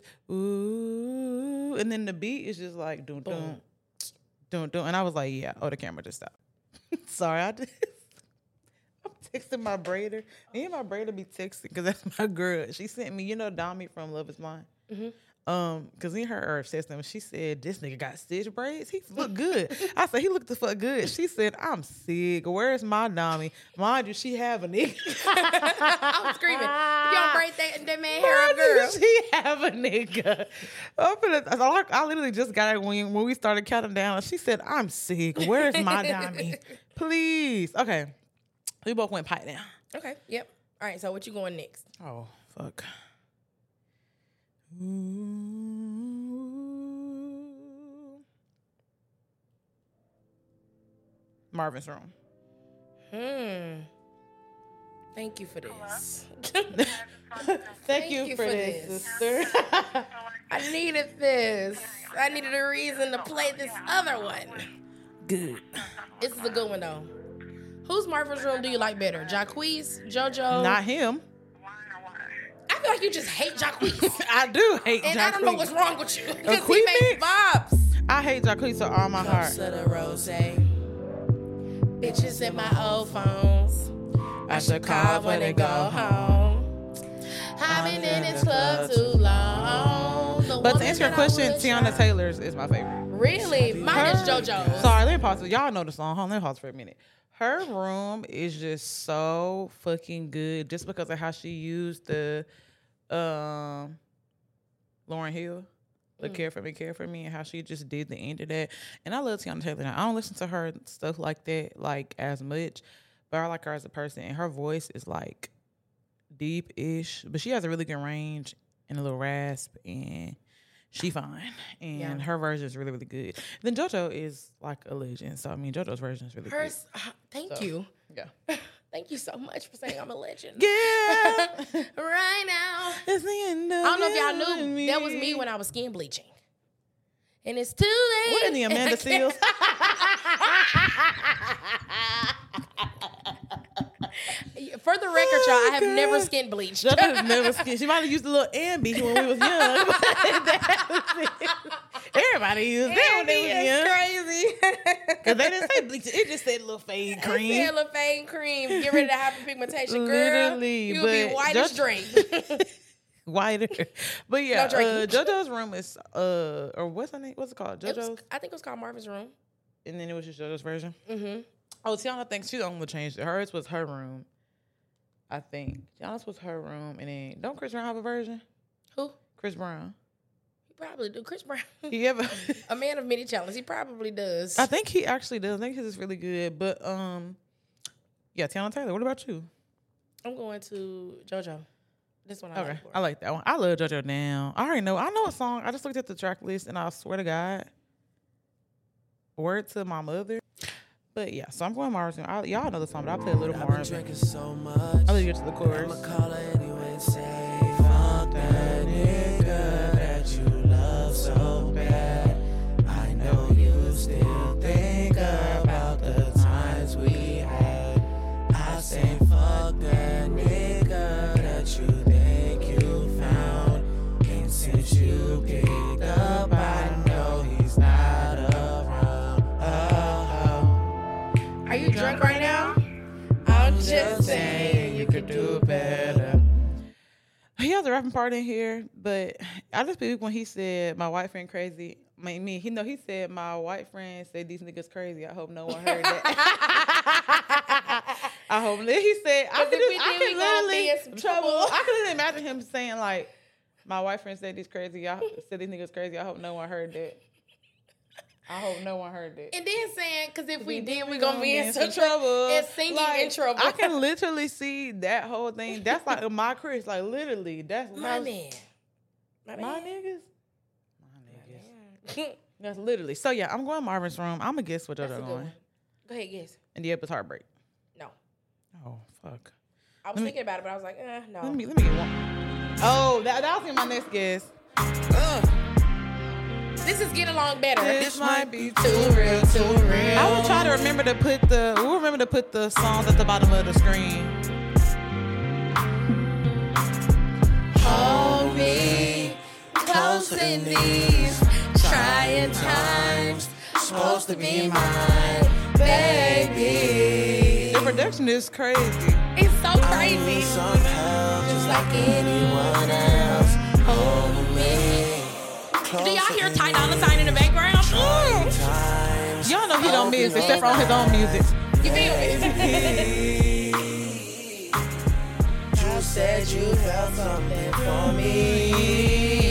ooh, and then the beat is just like doom doom Boom. doom doom, and I was like, "Yeah, oh, the camera just stopped." Sorry, I just. I'm texting my braider. Me and my braider be texting because that's my girl. She sent me, you know, Dami from Love Is Blind. Mm-hmm. Um, cause me and her are obsessed. And she said, "This nigga got stitch braids. He look good." I said, "He looked the fuck good." She said, "I'm sick. Where's my Dami?" Mind you, she have a nigga. I'm screaming. If y'all break that, that man hair Mind up, girl. you, she have a nigga. I'm finna, I, I literally just got it when when we started counting down. She said, "I'm sick. Where's my Dami? Please." Okay, we both went pipe down. Okay. Yep. All right. So what you going next? Oh, fuck. Ooh. Marvin's Room. Hmm. Thank you for this. Thank, you, for, this, sister. I needed this. I needed a reason to play this other one. Good. This is a good one though. Whose Marvin's Room do you like better, Jacquees, JoJo? Not him. I feel like you just hate Jacquees. I do hate And Jacquees. I don't know what's wrong with you. Because he Queen makes mix? bops. I hate Jacquees with all my heart. To the rose. Bitches in my old phones. I should call when they go home. I've been in this club too long. The But to woman answer your that I question, would Tiana try- Taylor's is my favorite. Really? Mine is Her- JoJo's. Sorry, let me pause. it. Y'all know the song. Hold on, let me pause for a minute. Her room is just so fucking good just because of how she used the um Lauryn Hill, the Care For Me, Care For Me, and how she just did the end of that. And I love Tiana Taylor. Now, I don't listen to her stuff like that like as much, but I like her as a person. And her voice is like deep-ish, but she has a really good range and a little rasp, and she fine. And Yeah. her version is really, really good. Then JoJo is like a legend. So, I mean, JoJo's version is really Hers, uh, thank So, you. good. Yeah. Thank you so much for saying I'm a legend. Yeah. Right now. It's the end of I don't know if you y'all and knew that was me when I was skin bleaching. And it's too late. What in the Amanda Seals? for the record, y'all, I have never skin bleached. JoJo's never skin. She might have used a little Ambi when we was young. Everybody used that when they was young. Crazy. Because they didn't say bleach. It just said little fade cream. It said little fade cream. Get rid of the hyperpigmentation, girl. Literally, You'll be but white Jo- as drink. Whiter. But yeah, No drinking. uh, JoJo's room is, uh, or what's her name? What's it called? It was- JoJo's? I think it was called Marvin's Room. And then it was just JoJo's version? Mm-hmm. Oh, Tiana thinks she's the only one changed it. Hers was her room. I think. Tiana's was her room. And then, don't Chris Brown have a version? Who? Chris Brown. He probably do. Chris Brown. He ever... A man of many challenges. He probably does. I think he actually does. I think his is really good. But, um, yeah, Tiana Taylor, what about you? I'm going to JoJo. This one I Okay, like more. I like that one. I love JoJo now. I already know. I know a song. I just looked at the track list, and I swear to God, word to my mother. But yeah, so I'm going Mars. I, y'all know the song, but I'll play a little I've more been of it. drinking so much. I'll let you get to the chorus. I'ma call her anyway and say, fuck that nigga that you love so bad. I know you still think about the times we had. I say, fuck that nigga that you think you found. And since you picked up, I know he's not around. Oh, Are you drunk right now? I'm just saying you could do better. He has a rapping part in here, but I just believe when he said my white friend crazy. I mean, me, he know he said my white friend said these niggas crazy. I hope no one heard that. I hope he said. I Because could, if we I did, could we gonna literally be in some trouble. I could imagine him saying like, my white friend said these crazy. I said these niggas crazy. I hope no one heard that. I hope no one heard that. And then saying, because if we, We did, did, we we gonna gonna be be in in some some trouble. trouble. And singing Like, in trouble. I can literally see that whole thing. That's like my Chris. Like literally, that's My my, man. My my man. niggas. My niggas. That's literally. So yeah, I'm going Marvin's room. I'm gonna guess what That's a JoJo good going. one. Go ahead, guess. And the was heartbreak. No. Oh fuck. I was Let me- thinking about it, but I was like, eh, no. Let me let me get one. Oh, that that was my next guess. uh, This is Get Along Better. This might be too real, too real. I will try to remember to put the. We'll remember to put the songs at the bottom of the screen. Hold me close in these trying times. Supposed to be mine, baby. The production is crazy. It's so crazy. some help just like anyone else. Hold me. Do y'all hear Ty Dolla Sign in the background? Times Y'all know he don't miss except for on his own music. You feel me? you said you felt something for me.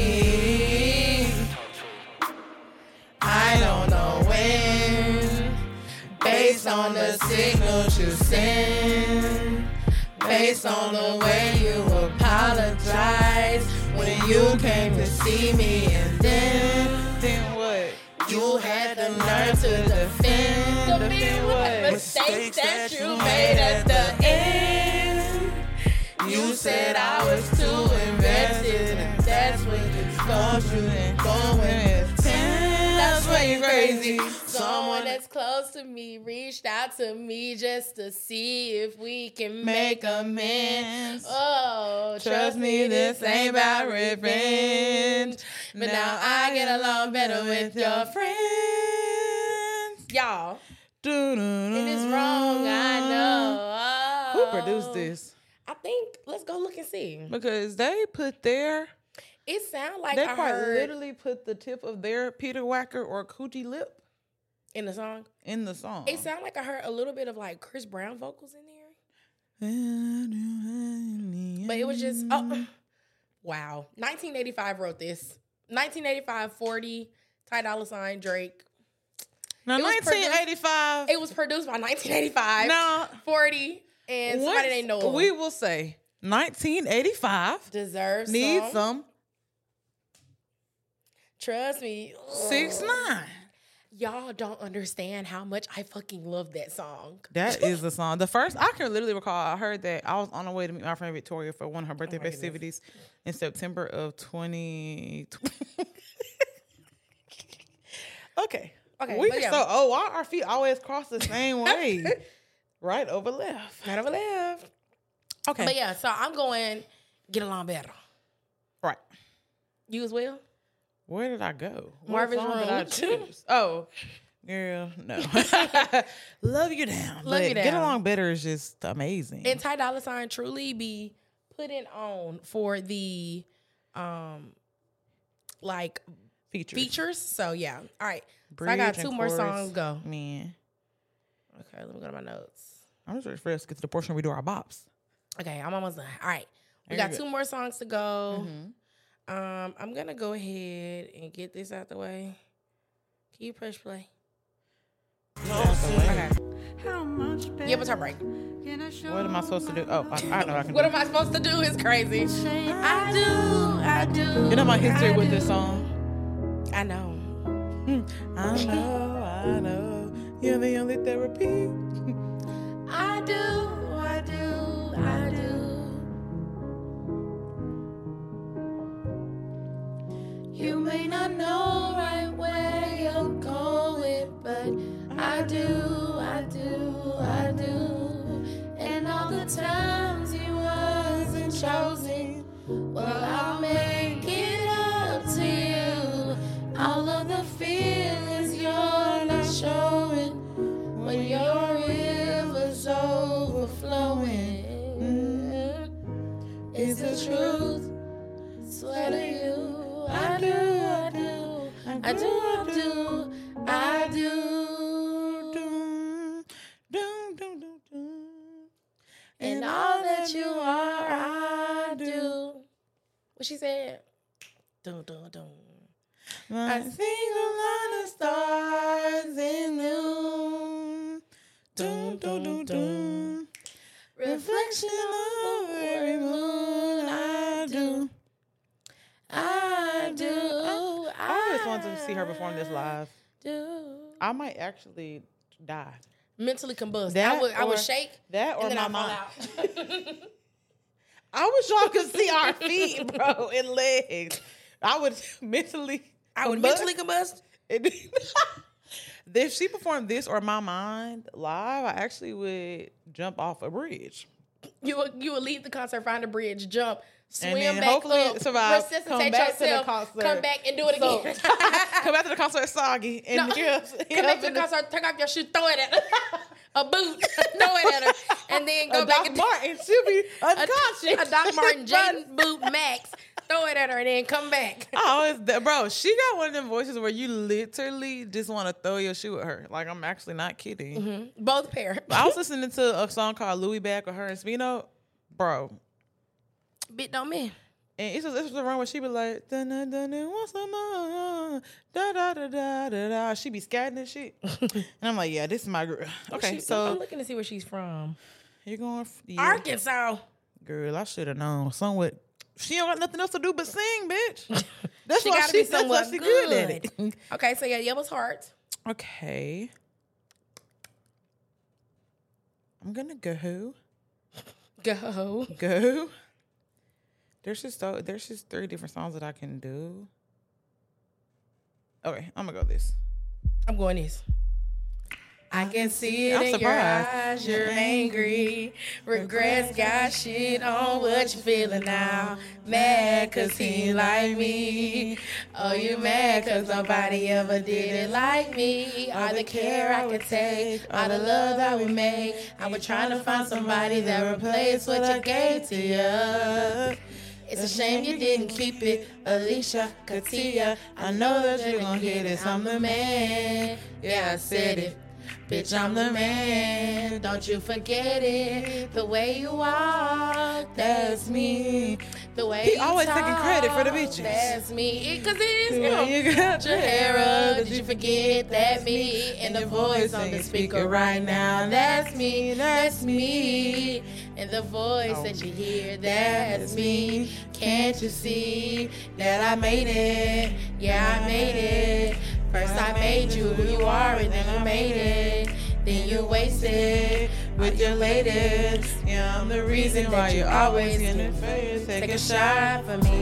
I don't know when. Based on the signals you send. Based on the way you apologize when you came to see me, and then Then what? you had the nerve to defend. Defend what? Mistakes that you made at the end. You said I was too invested, and that's what you go through and going with ten. That's why you're crazy. Someone that's close to me reached out to me just to see if we can make amends. Oh, trust me, this ain't about revenge. But now I get along better with your friends. Y'all, it is wrong, I know. Who Oh. produced this? I think, let's go look and see. Because they put their, It sounds like they I quite heard literally put the tip of their Peter Wacker or coochie lip in the song. in the song. It sounded like I heard a little bit of like Chris Brown vocals in there. But it was just, oh, wow. nineteen eighty-five wrote this. nineteen eighty-five, forty, Ty Dolla Sign, Drake. Now, it was nineteen eighty-five. It was produced by nineteen eighty-five, Now, forty, and what somebody they know. we will say nineteen eighty-five deserve needs some. some Trust me. six nine. Y'all don't understand how much I fucking love that song. That is the song. The first, I can literally recall, I heard that I was on the way to meet my friend Victoria for one of her birthday Oh my festivities in September of twenty twenty. Okay. Okay, We but yeah. so, oh, why our feet always cross the same way? Right over left. Right over left. Okay. But yeah, so I'm going get along better. Right. You as well? Where did I go? What Marvin's song did I Room. choose? Oh, girl, no. Love you down. Love but You Down. Get Along Better is just amazing. And Ty Dolla Sign truly be putting on for the um like features. features. So yeah. All right. Bridge so I got and two more chorus. songs. Go. Man, Okay, let me go to my notes. I'm just ready for us to get to the portion where we do our bops. Okay, I'm almost done. All right. We Very got good. two more songs to go. Mhm. Um, I'm gonna go ahead and get this out the way. Can you push play? Okay. Yeah, what's our break? What am I supposed to do? Oh, I, I know I can What do. am I supposed to do? It's crazy. I do, I do. You know my history I with do. this song? I know. I know, I know. You're the only therapy. I do, I do, I do. You may not know right where you're going, but I do, I do, I do. And all the times you wasn't chosen, well, I'll make it up to you. All of the feelings you're not showing when your river's overflowing. It's the truth. Swear to you. I do, I do, I do, I do, I do. Dum, dum, dum, dum, dum. And all that you are, I do. What she said? Dun, dun, dun. I sing a line of stars in noon. Dum, dum, dum, dum. Reflection of every moon. I do. I do. I always wanted to see her perform this live. do. I might actually die. Mentally combust. That I would, I would or- shake. That or and then my I mom. fall out. I wish y'all could see our feet, bro, and legs. I would mentally. I would combust. mentally combust. If she performed this or My Mind live, I actually would jump off a bridge. You would, you would leave the concert, find a bridge, jump, swim And then back hopefully up, survive, resuscitate come back to the yourself, concert. come back and do it So- again. Come back to the concert soggy and No. yes, Come yes, back to the and the- concert, take off your shoe, throw it at her. A boot, throw it at her, and then go a back Doc and Martin. She'll be unconscious. a Doc Martin Jaden boot Max, throw it at her, and then come back. I always, bro, she got one of them voices where you literally just want to throw your shoe at her. Like, I'm actually not kidding. Mm-hmm. Both pair. I was listening to a song called Louis Back with her and Spino. Bro, Bit on me. and it's just, it's the run where she be like, da da da da, what's some more? Da da da da da da. She be scatting and shit. And I'm like, yeah, this is my girl. Okay, She- so I'm looking to see where she's from. you're going, f- yeah. Arkansas. Girl, I should have known. Somewhat. She don't got nothing else to do but sing, bitch. That's She why gotta she, be that's why somewhat she good at good. it. Okay, so yeah, Yellow's Heart. Okay. I'm gonna go. Go. Go. There's just so there's just three different songs that I can do. Okay, I'm gonna go this. I'm going this. I can see it I'm in your surprised. eyes, you're angry. Regrets got shit on what you feeling now. Mad cause he ain't like me. Oh, you mad cause nobody ever did it like me. All the care I could take, all the love that we made. I was trying to find somebody that replaced what you gave to you. It's a shame you didn't keep it, Alicia, Katia. I know that you're gonna hear this. I'm the man. Yeah, I said it. Bitch, I'm the man. Don't you forget it. The way you walk, that's me. The way He you always taking credit for the talk, bitches. That's me. Cause it is The him. way you got Your hair up, did you forget that me? And the voice on the speaker right now, that's me, that's me. And the voice that you hear, that's me. Can't you see that I made it? Yeah, I made it. First I made you who you are, and then I made it. Then you wasted with your latest. Yeah, I'm the reason why you always in the face. Take a shot for me.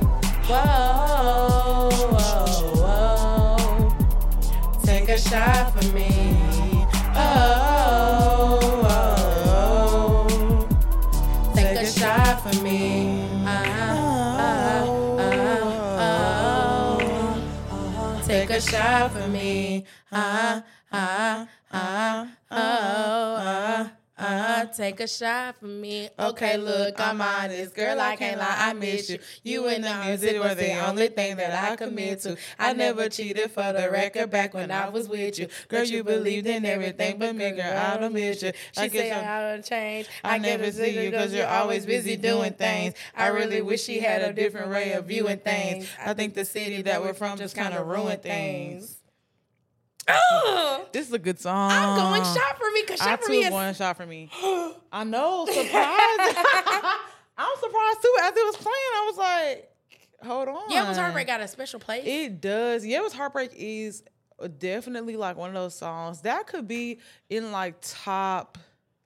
Whoa, whoa, whoa. Take a shot for me. Oh, oh, oh. Take a a shot for me. Uh-huh, uh-huh, uh-huh, uh-huh. Take a shot for me. Uh-huh, uh-huh, uh-huh, uh-huh. Uh, take a shot for me. Okay, look, I'm honest. Girl, I can't lie, I miss you. You and the music was the only thing that I commit to. I never cheated for the record back when I was with you. Girl, you believed in everything but me, girl, I don't miss you. She say I don't change. I never see you because you're always busy doing things. I really wish she had a different way of viewing things. I think the city that we're from just kind of ruined things. Oh, This is a good song. I'm going shot for me because I shot for too me is going shot for me. I know, surprised. I'm surprised too. As it was playing, I was like, hold on. Yeah, was Heartbreak got a special place? It does. Yeah, it was Heartbreak is definitely like one of those songs that could be in like top.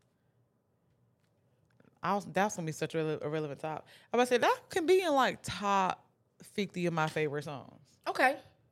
I was, that's gonna be such a, a relevant top. I was about to say that can be in like top fifty of my favorite songs. Okay.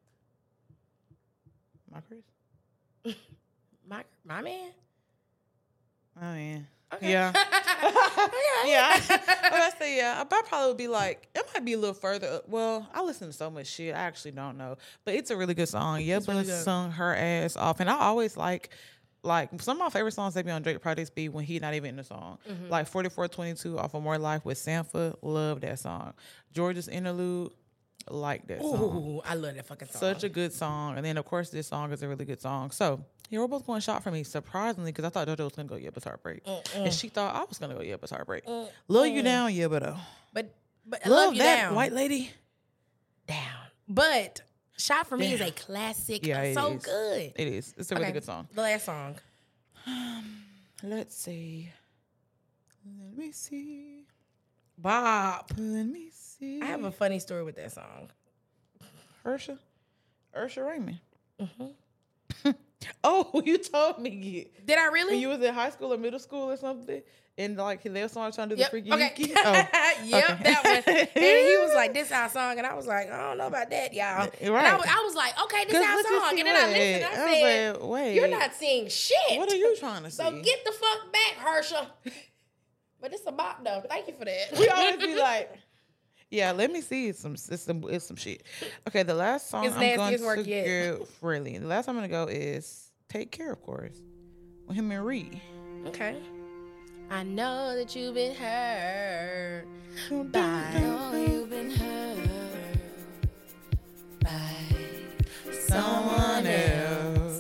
My Chris. My my man. Oh yeah. Okay. Yeah. Okay. Yeah. I I say yeah. I probably would be like it might be a little further. up. Well, I listen to so much shit. I actually don't know, but it's a really good song. Yeah, but really good. sung her ass off, and I always like. Like some of my favorite songs they be on Drake projects be when he not even in the song. Mm-hmm. Like forty-four twenty-two off of More Life with Sanford, love that song. Georgia's Interlude, like that song. Ooh, I love that fucking song. Such a good song. And then of course this song is a really good song. So yeah, we're both going shot for me, surprisingly, because I thought JoJo was gonna go Yeah But Heartbreak. Mm-mm. And she thought I was gonna go Yeah But Heartbreak. Mm-mm. Love You Down, yeah, but uh, But but I love, love you that down. white lady. Down. But Shot for Me is Damn. a classic. Yeah, it so is. good. It is. It's a really Okay, good song. The last song. Let's see. Let me see. Bob. Let me see. I have a funny story with that song. Ursha. Ursha Raymond. Mm-hmm. Oh, you told me it. Did I really? When you was in high school or middle school or something, and like he left song trying to do Yep. the freaky Okay. Yuki. Oh, yep, okay. that one. And he was like, "This our song," and I was like, "I don't know about that, y'all." Right. And I was, I was like, "Okay, this 'Cause our let you song." see And then I what? listened. I, I was said, like, wait. "You're not seeing shit. What are you trying to So see? get the fuck back, Herschel." But it's a bop though. Thank you for that. We always be like, yeah, let me see. It's some, it's some, it's some shit. Okay, the last song It's I'm nasty going as work to yet. go, really. The last time I'm going to go is Take Care, of course, with him and Reed. Okay. I know that you've been hurt. But I know you've been hurt by someone else.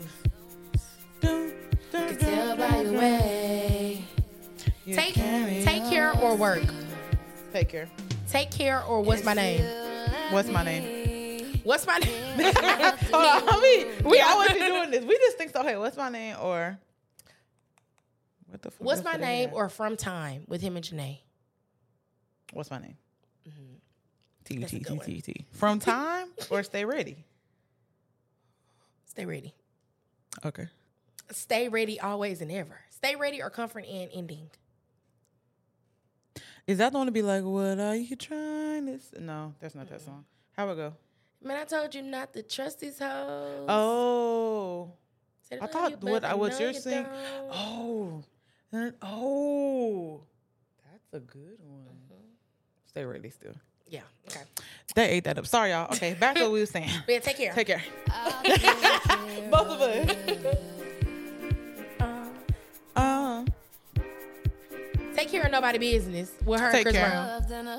Can tell by your way. Take take care or work. Take Care. Take care or what's my name? What's my name? What's my name? Hold on, I mean, we always be doing this. We just think so. Hey, what's my name? Or what the fuck? What's else my do they name have? or From Time with him and Janae? What's my name? T Mm-hmm. That's a T good T one. T T. From Time or Stay Ready? Stay ready. Okay. Stay ready always and ever. Stay ready or comfort and ending. Is that the one to be like, what are you trying to s-" No, that's not that song. How it go? Man, I told you not to trust these hoes. Oh. Said I love thought you, what but I what know you're you saying. don't. Oh. Uh, Oh. That's a good one. Stay ready still. Yeah, okay. They ate that up. Sorry, y'all. Okay, back to what we were saying. But yeah, take care. Take care. Both of us. Uh, Take care of nobody business with her and Take Chris care. Brown.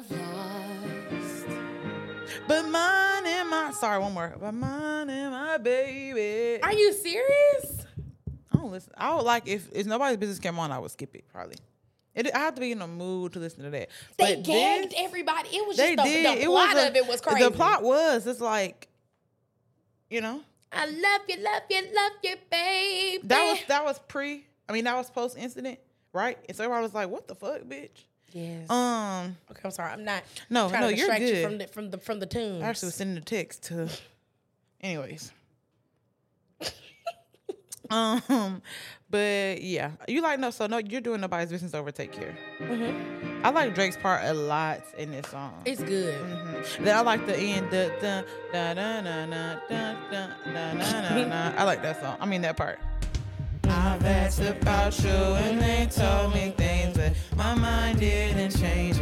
but mine and my sorry, one more. But mine and my baby. Are you serious? I don't listen. I would like if if nobody's business came on, I would skip it probably. It, I have to be in the mood to listen to that. They But gagged this- everybody. It was They just the, did. the It plot was a- of it was crazy. The plot was it's like, you know, I love you, love you, love you, baby. that was that was pre. I mean, that was post incident, right? And so everybody was like, "What the fuck, bitch?" Yes. Um, okay, I'm sorry. I'm not no, trying no, to you're distract good. you from the from the from the tunes. I actually was sending a text to. Anyways. um, but yeah, you like no. So no, you're doing nobody's business over. Take care. Mhm. I like Drake's part a lot in this song. It's good. Mhm. Then I like the end. The da da da da da da da da da. I like that song. I mean that part. I've asked about you and they told me things, but my mind didn't change.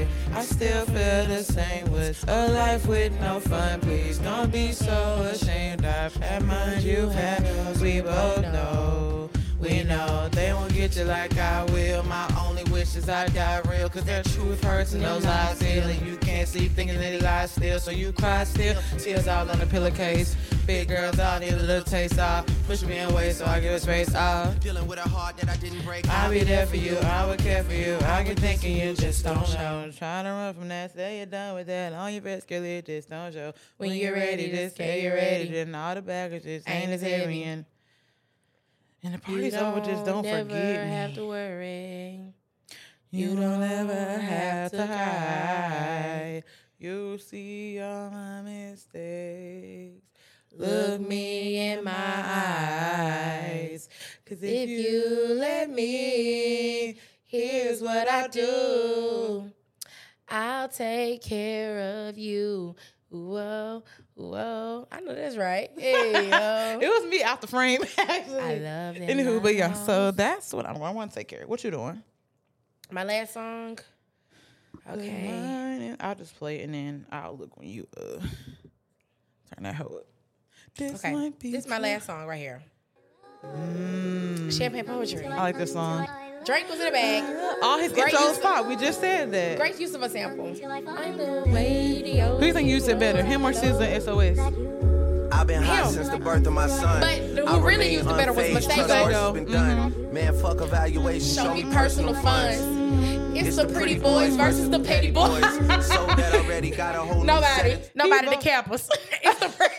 baby. I still feel the same. What's a life with no fun? Please don't be so ashamed. I've had mine, you had yours. We both know. We know they won't get you like I will. My only wish is I die real, cause that truth hurts and those lies heal. And you can't sleep thinking that it lies still, so you cry still. Tears all on the pillowcase. Big girls all need a little taste off. Push me away so I give it space off. Dealing with a heart that I didn't break. I'll be there for you, I will care for you. I get thinking you just don't show. Trying to run from that, say you're done with that. On your best, girl, it just don't show. When, when you're ready, just say you're ready. Then all the baggage just ain't as heavy. And And the party's over, just don't forget me. You never have to worry. You, you don't ever have to hide. You see all my mistakes. Look me in my eyes. Cause if, If you, you let me, here's what I do. I'll take care of you. Whoa, whoa. I know that's right. Hey, yo. it was me out the frame, actually. I love that. Anywho, but yeah, so that's what I'm, I want to take care of. What you doing? My last song. Okay. Mine, I'll just play it and then I'll look when you uh turn that hoe up. This Okay. might be This is my too- last song right here. Mm, Champagne Poetry. I like this song. Drake was in the bag. All his Great intros use of- pop. We just said that. Great use of a sample. I'm the radio. Who do you think used it better, him or S Z A S O S? I've been hot Him. since the birth of my son. But who I really remain used it better was unfazed. Mistake Trust Go. work has been done. Man, fuck evaluation. Show me personal funds. It's, the pretty boys versus the petty boys. So that already got a whole new Nobody, set. nobody the campus. It's the pretty.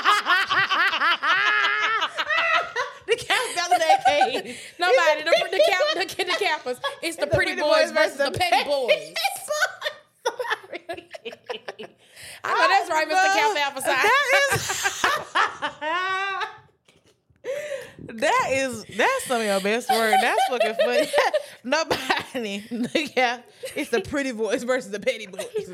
The cat validate. Nobody, the the, cap, the, the campus. It's the pretty boys versus the petty boys. I know that's right, Mister Cap Alpha. That is that's some of your best work. That's fucking funny. Nobody. Yeah, it's the pretty boys versus the petty boys.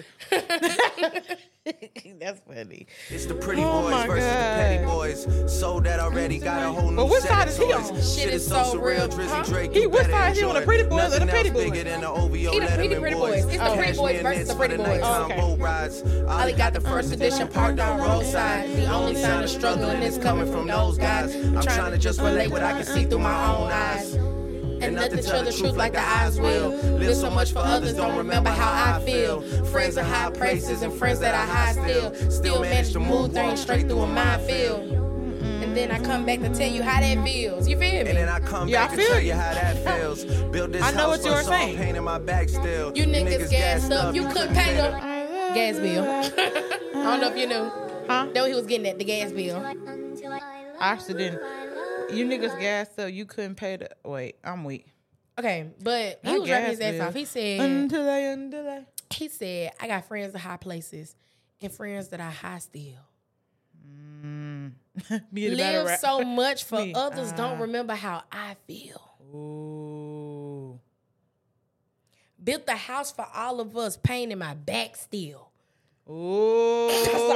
That's funny. It's the pretty Oh boys my versus God. the petty boys. So that already got a whole new But which set side of is he toys. on? Shit is so surreal. Huh? Drizzy Drake, He- you which better side is he on, the enjoy pretty it. boys or the Nothing petty else boys? bigger than the O V O He the pretty, Letterman pretty boys. boys. It's the Oh. pretty boys Cashmere versus knits the for pretty the boys. nighttime Okay. boat rides. Ollie got the first edition parked on roadside. The only sign of struggling is coming from those guys. I'm trying to just relate what I can see through my own eyes. And nothing tell the truth like the eyes will. Live so much for others, don't remember how I feel. Friends in high places and friends that I high still. Still manage to move things straight through a minefield. And then I come back to tell you how that feels. You feel And then me? I come Yeah, I back and feel tell you. you how that feels. Build this I know house what you were for some saying. pain in my back still. You niggas gassed up. You couldn't pay the gas bill. I don't know if you knew. Huh? That what he was getting at, the gas bill. I actually didn't. You niggas gassed up. You couldn't pay the. Wait, I'm weak. Okay, but he Not was rapping his gas ass bill. off. He said, Until I, until I. he said, I got friends at high places and friends that are high still. Mm. Me and the battle Live rap. so much for Me, others, ah. don't remember how I feel. Ooh. Built the house for all of us, pain in my back still. Ooh.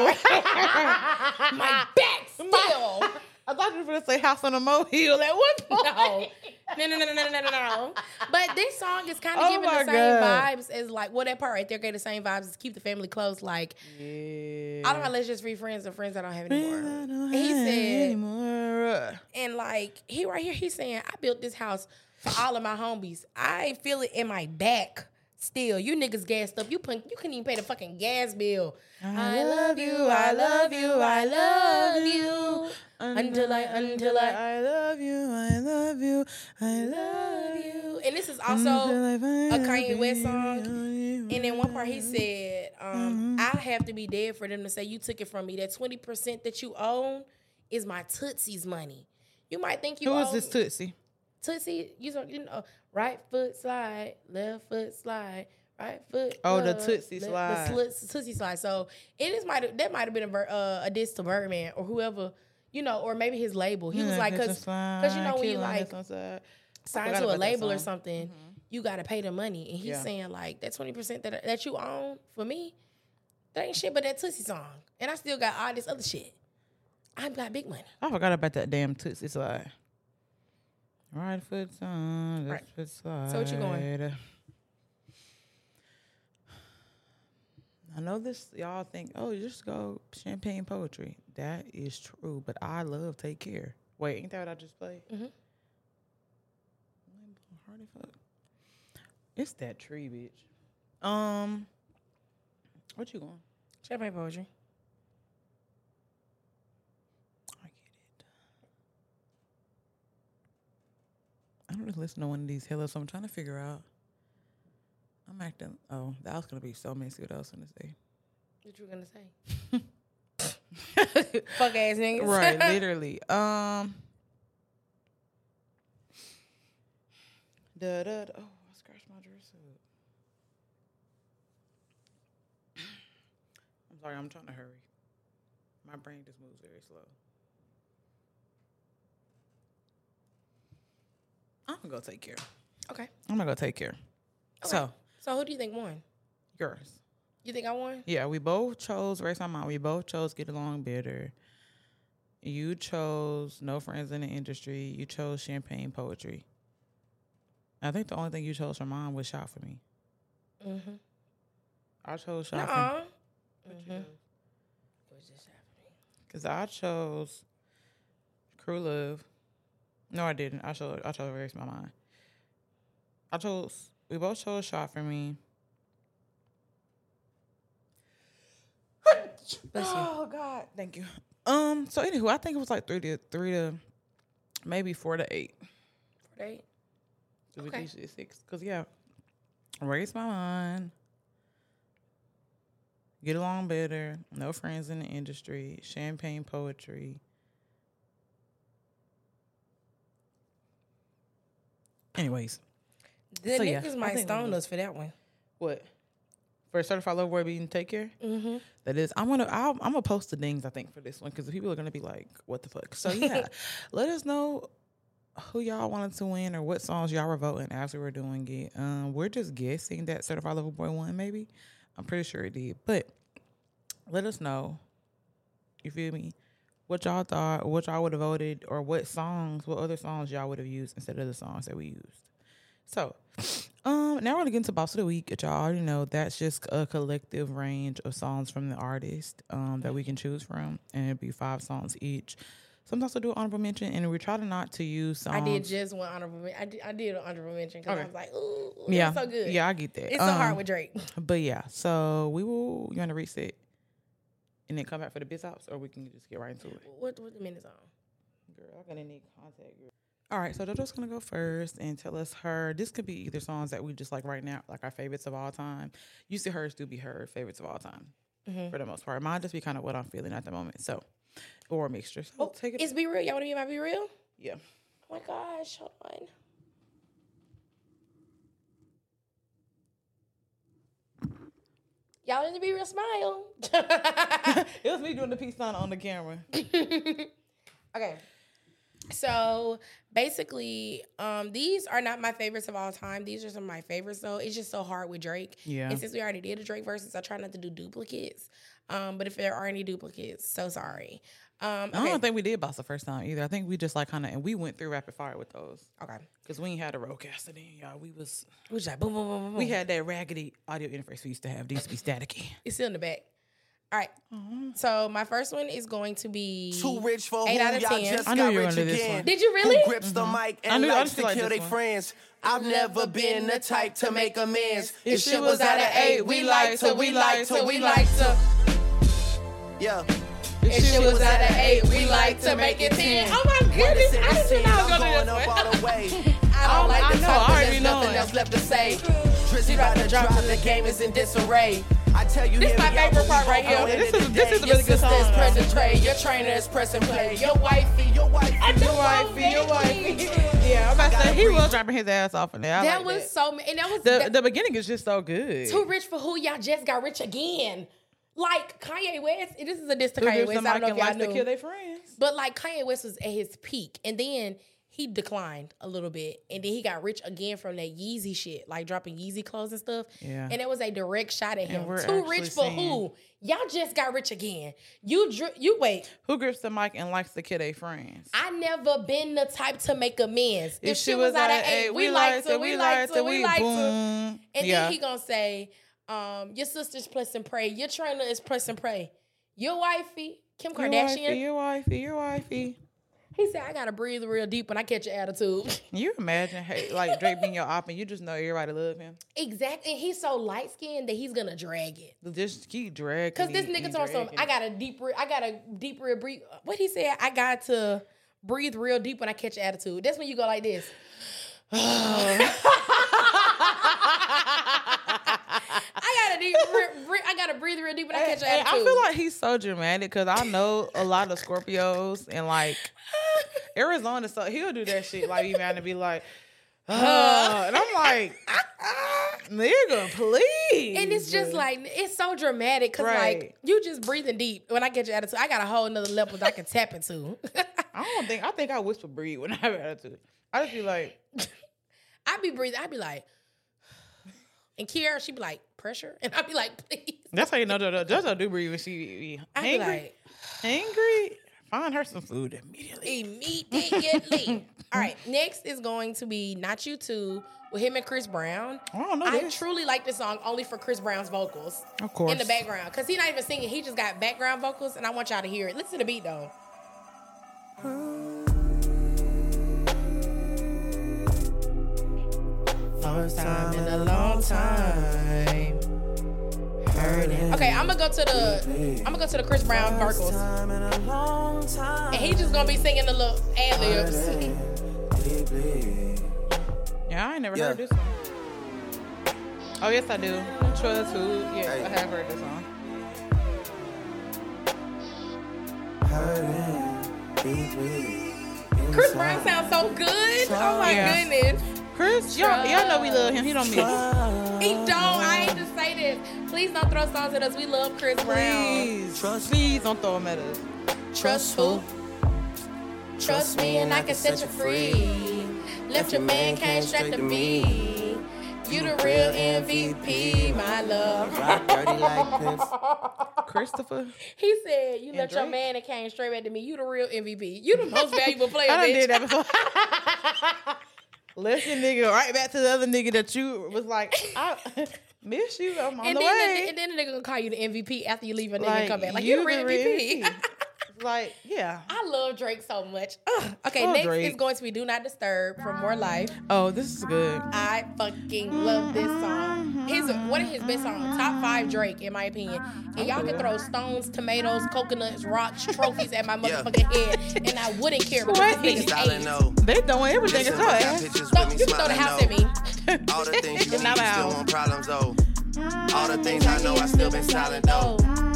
My back still. I thought you were going to say house on a molehill at one point. No. No, no, no, no, no, no, no. But this song is kind of Oh giving my the same God. vibes as like, well, that part right there gave the same vibes as keep the family close. Like, Yeah. I don't know, let's just be friends and friends I don't have anymore. I don't And he have said, anymore. and like, he right here, he's saying, I built this house for all of my homies. I feel it in my back still. You niggas gassed up. You put, you couldn't even pay the fucking gas bill. I love you, I love you, I love you. Until I, until I, I love you, I love you, I love love you. you. And this is also a Kanye West song. And then one part he said, um, I have to be dead for them to say you took it from me. That twenty percent that you own is my Tootsie's money. You might think you Who own is this Tootsie? Tootsie. You know, you know, right foot slide, left foot slide, right foot. Oh, the up, Tootsie left- slide. The sli- Tootsie slide. So it is might that might have been a, ver- uh, a diss to Birdman or whoever, you know, or maybe his label. He was like, cause, cause you know when you like sign forgot to a about that label or song. something, you gotta pay the money. And he's Yeah. saying like that twenty percent that that you own for me, that ain't shit but that Tootsie song. And I still got all this other shit. I've got big money. I forgot about that damn Tootsie slide. Right foot on, left Right. foot slide. So what you going? I know this, y'all think, oh, you just go champagne poetry. That is true, but I love Take Care. Wait, ain't that what I just played? Mm-hmm. Hard as fuck. It's that tree, bitch. Um, what you going? Champagne poetry. I get it. I don't really listen to one of these hellos, so I'm trying to figure out. I'm acting. Oh, that was gonna be so messy. What I was gonna say? What you were gonna say? Fuck ass niggas. Right, literally. Um. Da, da, da. Oh, I scratched my dress up. I'm sorry, I'm trying to hurry. My brain just moves very slow. I'm gonna go Take Care. Okay. I'm gonna go Take Care. Okay. So, So who do you think won? yours. You think I won? Yeah, we both chose Race My Mind. We both chose Get Along Better. You chose No Friends in the Industry. You chose Champagne Poetry. I think the only thing you chose from mine was Shot For Me. Mm-hmm. I chose Shot For Nuh-uh. Me. Mm-hmm. What's this happening? Because I chose Crew Love. No, I didn't. I chose I chose Race My Mind. I chose we both chose Shot For Me. Bless you. Oh God. Thank you. Um, so anywho, I think it was like three to three to maybe four to eight. Four to eight. So we Okay. usually six. Cause yeah. Race My Mind. Get Along Better. No Friends in the Industry. Champagne Poetry. Anyways. The So, yeah, niggas I might think we stone will. us for that one. What? For Certified Lover Boy being Take Care? Mm-hmm. That is, I'm gonna, I'll, I'm gonna post the things I think for this one because the people are gonna be like, "What the fuck?" So yeah, let us know who y'all wanted to win or what songs y'all were voting as we were doing it. Um, we're just guessing that Certified Lover Boy won. Maybe I'm pretty sure it did, but let us know. You feel me? What y'all thought, what y'all would have voted, or what songs, what other songs y'all would have used instead of the songs that we used. So, um, now we're gonna get into Boss of the Week. Which y'all already know that's just a collective range of songs from the artist um, that we can choose from, and it'd be five songs each. Sometimes we'll do an honorable mention, and we try to not to use songs. I did just one honorable mention. I did, I did an honorable mention because Okay. I was like, ooh, yeah, it's so good. Yeah, I get that. It's so hard Um, with Drake. But yeah, so we will. You want to reset, and then come back for the biz ops, or we can just get right into it. What what the minutes on? Girl, I'm gonna need contact. Girl. All right, so Jojo's gonna go first and tell us her. This could be either songs that we just like right now, like our favorites of all time. Usually hers do be her favorites of all time Mm-hmm. for the most part. Mine just be kind of what I'm feeling at the moment. So, or a mixture. So Oh, take it. it's Be Real. Y'all want to be my Be Real? Yeah. Oh my gosh, hold on. Y'all need to Be Real smile. It was me doing the peace sign on the camera. Okay. So basically, um, these are not my favorites of all time. These are some of my favorites, though. It's just so hard with Drake. Yeah. And since we already did a Drake versus, I try not to do duplicates. Um, but if there are any duplicates, so sorry. Um, I okay. don't think we did boss the first time either. I think we just like kind of, and we went through rapid fire with those Okay. because we ain't had a roadcaster then, y'all. We was, We was like boom, boom, boom, boom, boom. we had that raggedy audio interface we used to have. These used to be staticky. It's still in the back. All right. Uh-huh. So my first one is going to be Too rich for eight who out of y'all ten. just I knew got you were rich gonna do this again. one. Did you really? Who grips the mic I and knew- I likes just to like kill this their one. friends. I've never been the type to make amends. If shit was out of eight, we like to, we like to, we like to. Yeah. If shit was out of eight, we like to make it ten. Oh my goodness, I didn't know I was I'm gonna going do up this all one. the way. I don't like I the know, talk, I but already there's know nothing it. else left to say. Drizzy about to drop and the game is in disarray. I tell you, This hear my me out, favorite but part we right gon' here. go This into is- the this day. is a Your really good sister's song, press though. and trade. Your trainer is press and play. Your wifey, your wifey, Your your wifey, your wifey. wifey. Yeah, I'm about to say he was rapping his ass off in there. I That like was so, ma- and that was the that- the beginning is just so good. too rich for who y'all just got rich again. Like Kanye West, this is a diss to Who Kanye gives West. the I mic don't know and if y'all likes to knew. kill their friends. But like Kanye West was at his peak, and then he declined a little bit, and then he got rich again from that Yeezy shit, like dropping Yeezy clothes and stuff. Yeah. And it was a direct shot at him. we're Too actually rich for seeing- who? Y'all just got rich again. You dr- you wait. Who grips the mic and likes to kill their friends? I never been the type to make amends. If, If shit was out of eight, we like to, we like to, we like to. boom. And yeah. then he gonna say, Um, your sister's Plus and Pray. Your trainer is Plus and Pray. Your wifey, Kim Your Kardashian. wifey, your wifey, your wifey. He said, I gotta breathe real deep when I catch an attitude. You imagine, hey, like Drake being your op, and you just know everybody love him. Exactly. And he's so light skinned that he's gonna drag it. Just keep dragging. Cause this it nigga and told some, dragging I it. got a deep, re- I got a deep real breathe. What he said? I got to breathe real deep when I catch an attitude. That's when you go like this. I gotta deep, re- re- I gotta breathe real deep when I catch an And attitude. I feel like he's so dramatic because I know a lot of Scorpios and like Arizona, so he'll do that shit like even to be like, uh, and I'm like, nigga, please. And it's just like, it's so dramatic because Right. like you just breathing deep when I catch an attitude. I got a whole nother level that I can tap into. I don't think I think I whisper breathe when I have attitude. I just be like, I be breathing. I be like, and Kiara, she be like, pressure, and I be like, please. that's how you know JoJo, JoJo do breathe when she be I be angry. like, angry. Find her some food immediately. immediately. All right, next is going to be Not You Too with him and Chris Brown. I don't know I this. truly like this song only for Chris Brown's vocals. Of course. In the background. Because he's not even singing. He just got background vocals, and I want y'all to hear it. Listen to the beat, though. First time in a long time. Hurting. Okay, I'm gonna go to the I'm gonna go to the Chris Brown vocals. Time in a long time. And he just gonna be singing the little ad libs. Yeah, I ain't never Yeah. heard this song. Oh yes, I do. Trust who? Yeah, Hey. I have heard this song. Hurting deeply. Chris Brown sounds so good. Oh my Yeah. goodness. Chris, y'all, y'all know we love him. He don't miss. He don't. I hate to say this. Please don't throw songs at us. We love Chris Brown. Please, please don't throw him at us. Trust who? Trust me and I can set you free. Left your man, came straight to me. You the real M V P, my love. Rock dirty like Pimps. Christopher. He said, you left your Drake? man and came straight back to me. You the real M V P. You the most valuable player, I done bitch. did that before. Listen, nigga, right back to the other nigga that you was like, I miss you. I'm on And the then, way. the, and then the nigga gonna call you the M V P after you leave a nigga like, and come back. Like, you you the real the M V P. real Like, yeah. I love Drake so much. Ugh. Okay, Oh, next Drake. is going to be Do Not Disturb from More Life. Oh, this is good. I fucking love this song. His one of his best songs, top five Drake, in my opinion. And y'all can throw stones, tomatoes, coconuts, rocks, trophies at my Yeah. motherfucking head, and I wouldn't care because What? this nigga's Styling eight. no. They throwing everything at Listen, your I got ass. pictures So with me you can throw the smiling, house no. at me. All the things you It's not need, you out. still want problems, oh. All the things I know, I still been silent, though.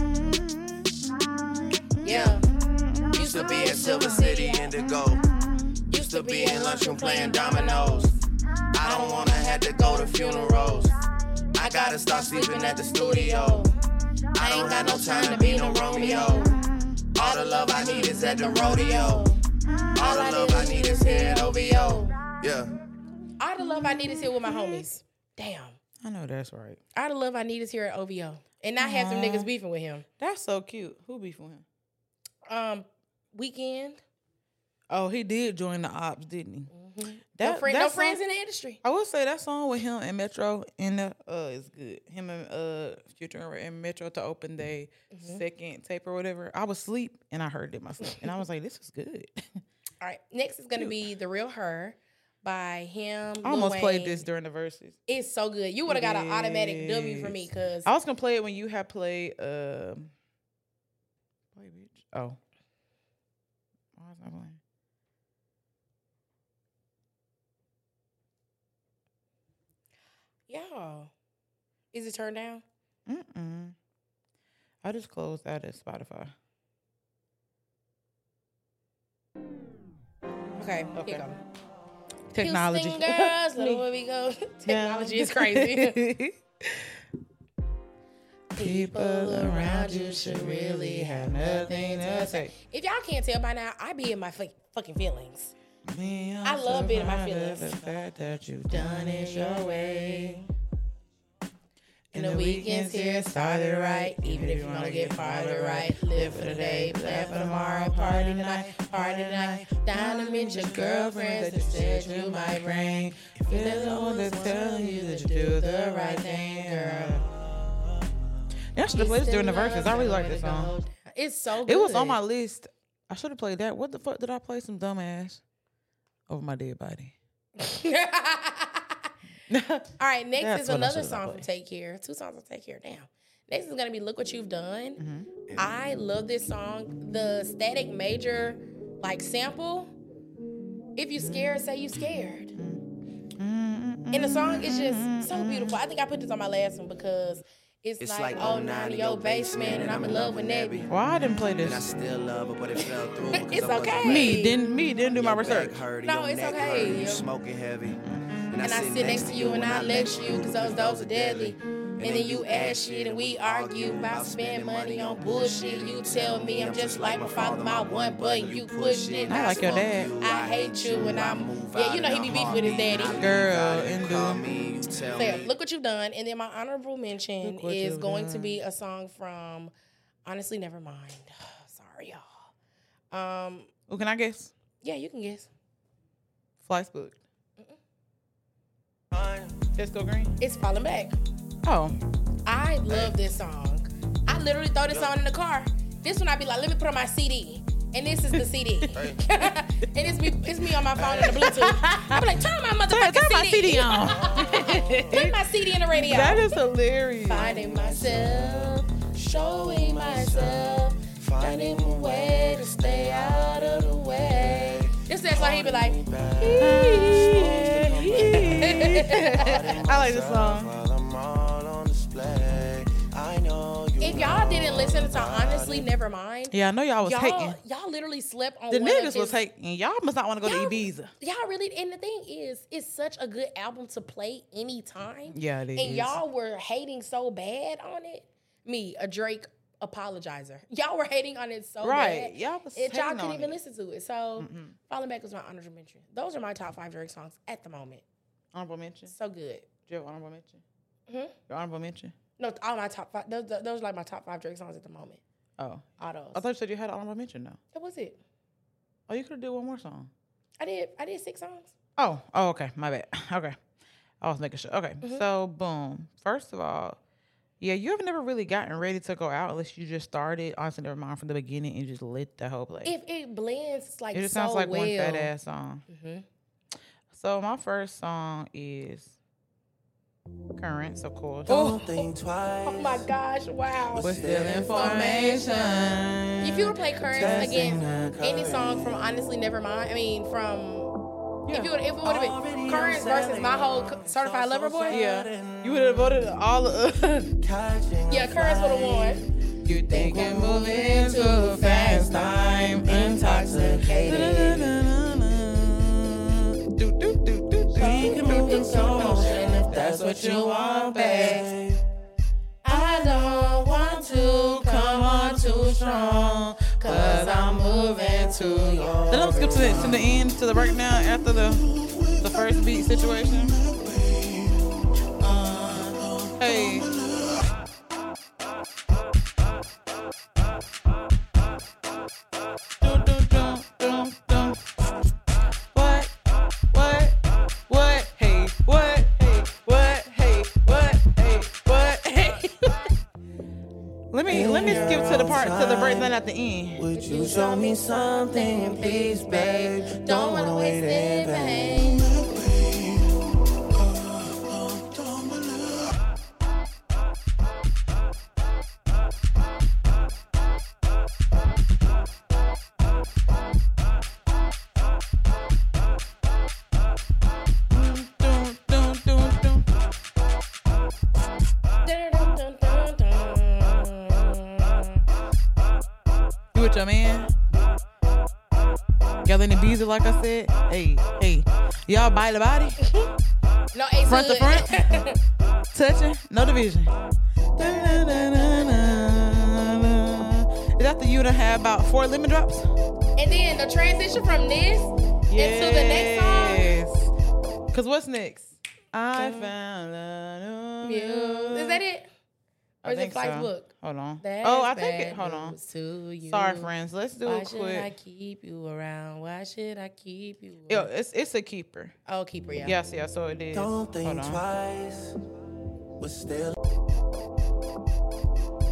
Yeah. Used to be in Silver City, Indigo. Used to be in lunchroom playing dominoes. I don't wanna have to go to funerals. I gotta start sleeping at the studio. I don't got no time to be no Romeo. All the love I need is at the rodeo. All the love I need is here at O V O. Yeah. All the love I need is here with my homies. Damn. I know that's right. All the love I need is here at O V O. And not have some niggas beefing with him. That's so cute. Who beefing him? Um, Weekend. Oh, he did join the ops, didn't he? Mm-hmm. No, That, friend, that no song- friends in the industry. I would say that song with him and Metro in the uh is good. Him and uh Future and Metro to open their Mm-hmm. second tape or whatever. I was asleep and I heard it myself, and I was like, "This is good." All right. Next is gonna be The Real Her by him. I almost Lil played Wayne. this during the verses. It's so good. You would have got an It automatic W for me is. because I was gonna play it when you had played. Um, play bitch. Oh, why was I playing? y'all. Is it turned down? Mm-mm. I just closed out of Spotify. Okay. Okay. Here you go. Technology. Houston girls, little where we go. Technology is crazy. People around you should really have nothing to say. If y'all can't tell by now, I be in my fuck- fucking feelings. Me, I'm I love being in my surprised feelings. at The fact that you've done it your way. And the weekends here started right. Even if you wanna get farther right. Live for the day, plan for tomorrow. Party tonight, party tonight. Down to meet your girlfriends that said you might bring. If there's no one that's telling you that you do the right thing, girl. Yeah, I should have played this during the verses. I really like this song. It's so good. It was on my list. I should have played that. What the fuck did I play? Some dumbass over my dead body. All right, next That's is what I another should've song from played. Take Care. Two songs from Take Care. Damn. Next is gonna be Look What You've Done. Mm-hmm. I love this song. The Static Major like sample. If you scared, say you scared. And the song is just so beautiful. I think I put this on my last one because it's, It's like, like oh oh nine nine in in your your basement basement and I'm in love with Nebby. Why I didn't play And I this? still love her, but it fell through. because It's I wasn't okay. ready. Me didn't me didn't do my Your research. back hurt, No, your it's neck okay. hurt, you smoking heavy. And, And I sit next to you and I lecture you because those dogs are deadly. And then you ask shit and we argue about spending money on bullshit. You tell me I'm just like my father, my one button, you push it. I like your dad. I hate you and I'm, yeah, you know he be beef with his daddy. Girl, and Call do. me, you tell So yeah, me. look what you've done. And then my honorable mention Look what is you've going to done. be a song from Honestly Nevermind. Sorry, y'all. Um, Oh, can I guess? yeah, you can guess. Flights booked. Cisco Green. It's Falling Back. Oh, I love this song. I literally throw this on in the car. This one I be like, let me put on my C D. And this is the C D. And it's me, it's me on my phone and the Bluetooth. I be like, turn my motherfucking turn my C D. C D on. Put my C D in the radio. That is hilarious. Finding myself, showing myself, finding a way to stay out of the way. This that's why he be like, I like this song. if y'all didn't listen to Honestly Nevermind, Yeah, I know y'all was y'all, hating. y'all literally slept on The one of niggas his, was hating. Y'all must not want to go to Y'all- Ibiza. Y'all really, and the thing is, it's such a good album to play anytime. Yeah, it And is. y'all were hating so bad on it. Me, a Drake apologizer. Y'all were hating on it so Right. bad. Y'all was And y'all hating couldn't on even it. listen to it. So, Falling Back was my honorable mention. Those are my top five Drake songs at the moment. Honorable mention. So good. Do you have honorable mention? Mhm. Your honorable mention? No, all my top five. Those, those are like my top five Drake songs at the moment. Oh. All those. I thought you said you had an honorable mention though. That was it. Oh, you could have did one more song. I did. I did six songs. Oh, oh, okay. My bad. Okay. I was making sure. Okay. Mm-hmm. So, boom. First of all, yeah, you have never really gotten ready to go out unless you just started Honestly Nevermind from the beginning and just lit the whole place. If it blends like It just so sounds like well. one fat ass song. Mhm. So, my first song is Currents, of course. Don't think twice. Oh my gosh! Wow. With still information. If you were to play Currents Testing against the any song from Honestly Nevermind, I mean from Yeah. if you would if it would have been Currents versus My Whole Certified Lover Boy, Yeah. You would have voted all of yeah, Currents would have won. You think we're moving into a fast time, intoxicated. Do, do, do, do, do. In slow motion, if that's what you want, babe. I don't want to come on too strong, cause I'm moving to your. Then let's skip to the, to the end, to the breakdown after the the first beat situation. Uh, hey. Dun, dun, dun, dun, dun. What? What? What? Hey, what? Hey, what? Hey, what? Hey, what? Hey. Let me let me skip to the part to the breakdown at the end. Would you show me something, please, babe? Don't wanna waste it, babe. Dun, dun, dun, dun. Dun, dun, dun, dun. You with your man? Y'all in the beezer, like I said. Hey, hey. Y'all body to body? No, it's Front to good. front? Touching? No division. Is that the you done have about four lemon drops? And then the transition from this into the next song. Yes. Cause what's next? I found a new You. Is that it? Or I is it think Flight's so. book? Hold on. That's Oh, I think it. bad Hold on. news to you. Sorry, friends. Let's do Why it should I quick. keep you around? Why should I keep you Yo, around? it's it's a keeper. Oh, keeper, yeah. Yes, yeah. So it is. Don't think Hold on. twice. We're still.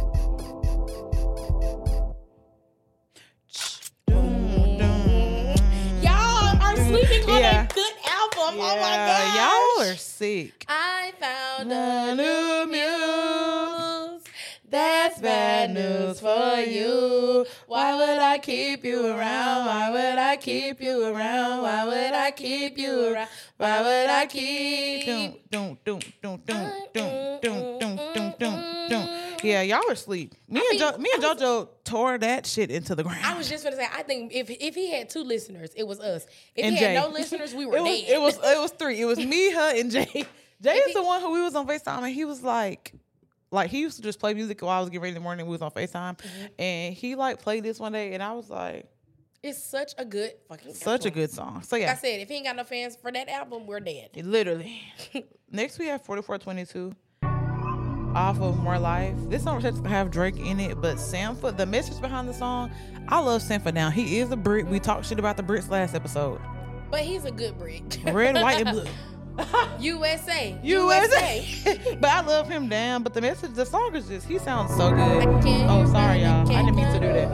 Oh my god, y'all are sick. I found a new muse. That's bad news for you. Why would I keep you around? Why would I keep you around? Why would I keep you around? Why would I keep? Dun, dun, dun, dun, dun, dun, dun, dun, dun, dun, dun. Yeah, y'all were asleep. Me and jo- me and JoJo tore that shit into the ground. I was just gonna say, I think if if he had two listeners, it was us. If And he Jay. had no listeners, we were it was, dead. It was it was three. It was me, her, and Jay. Jay If is he- the one who we was on FaceTime, and he was like, like he used to just play music while I was getting ready in the morning. We was on FaceTime, Mm-hmm. and he like played this one day, and I was like, It's such a good fucking such a album. good song. So Like yeah, I said, if he ain't got no fans for that album, we're dead. literally. Next we have forty-four twenty-two. Off of More Life. This song doesn't have Drake in it, but Sanford, the message behind the song, I love Sanford now. He is a Brit. We talked shit about the Brits last episode. But he's a good brick. Red, white, and blue. U S A. U S A. But I love him down. But the message, the song is just, he sounds so good. Oh, sorry, y'all. I didn't mean to do that.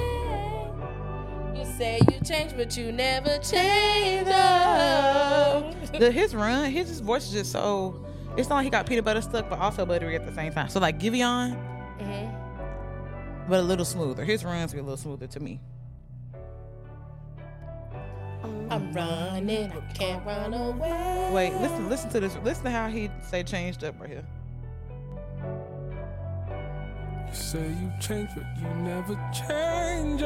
You say you change, but you never change. Oh. The, his run, his, his voice is just so, it's not like he got peanut butter stuck, but also buttery at the same time. So like Giveon, Mm-hmm. but a little smoother. His runs be a little smoother to me. I'm running, I can't run away. Wait, listen, listen to this. Listen to how he say changed up right here. You say you change, but you never change.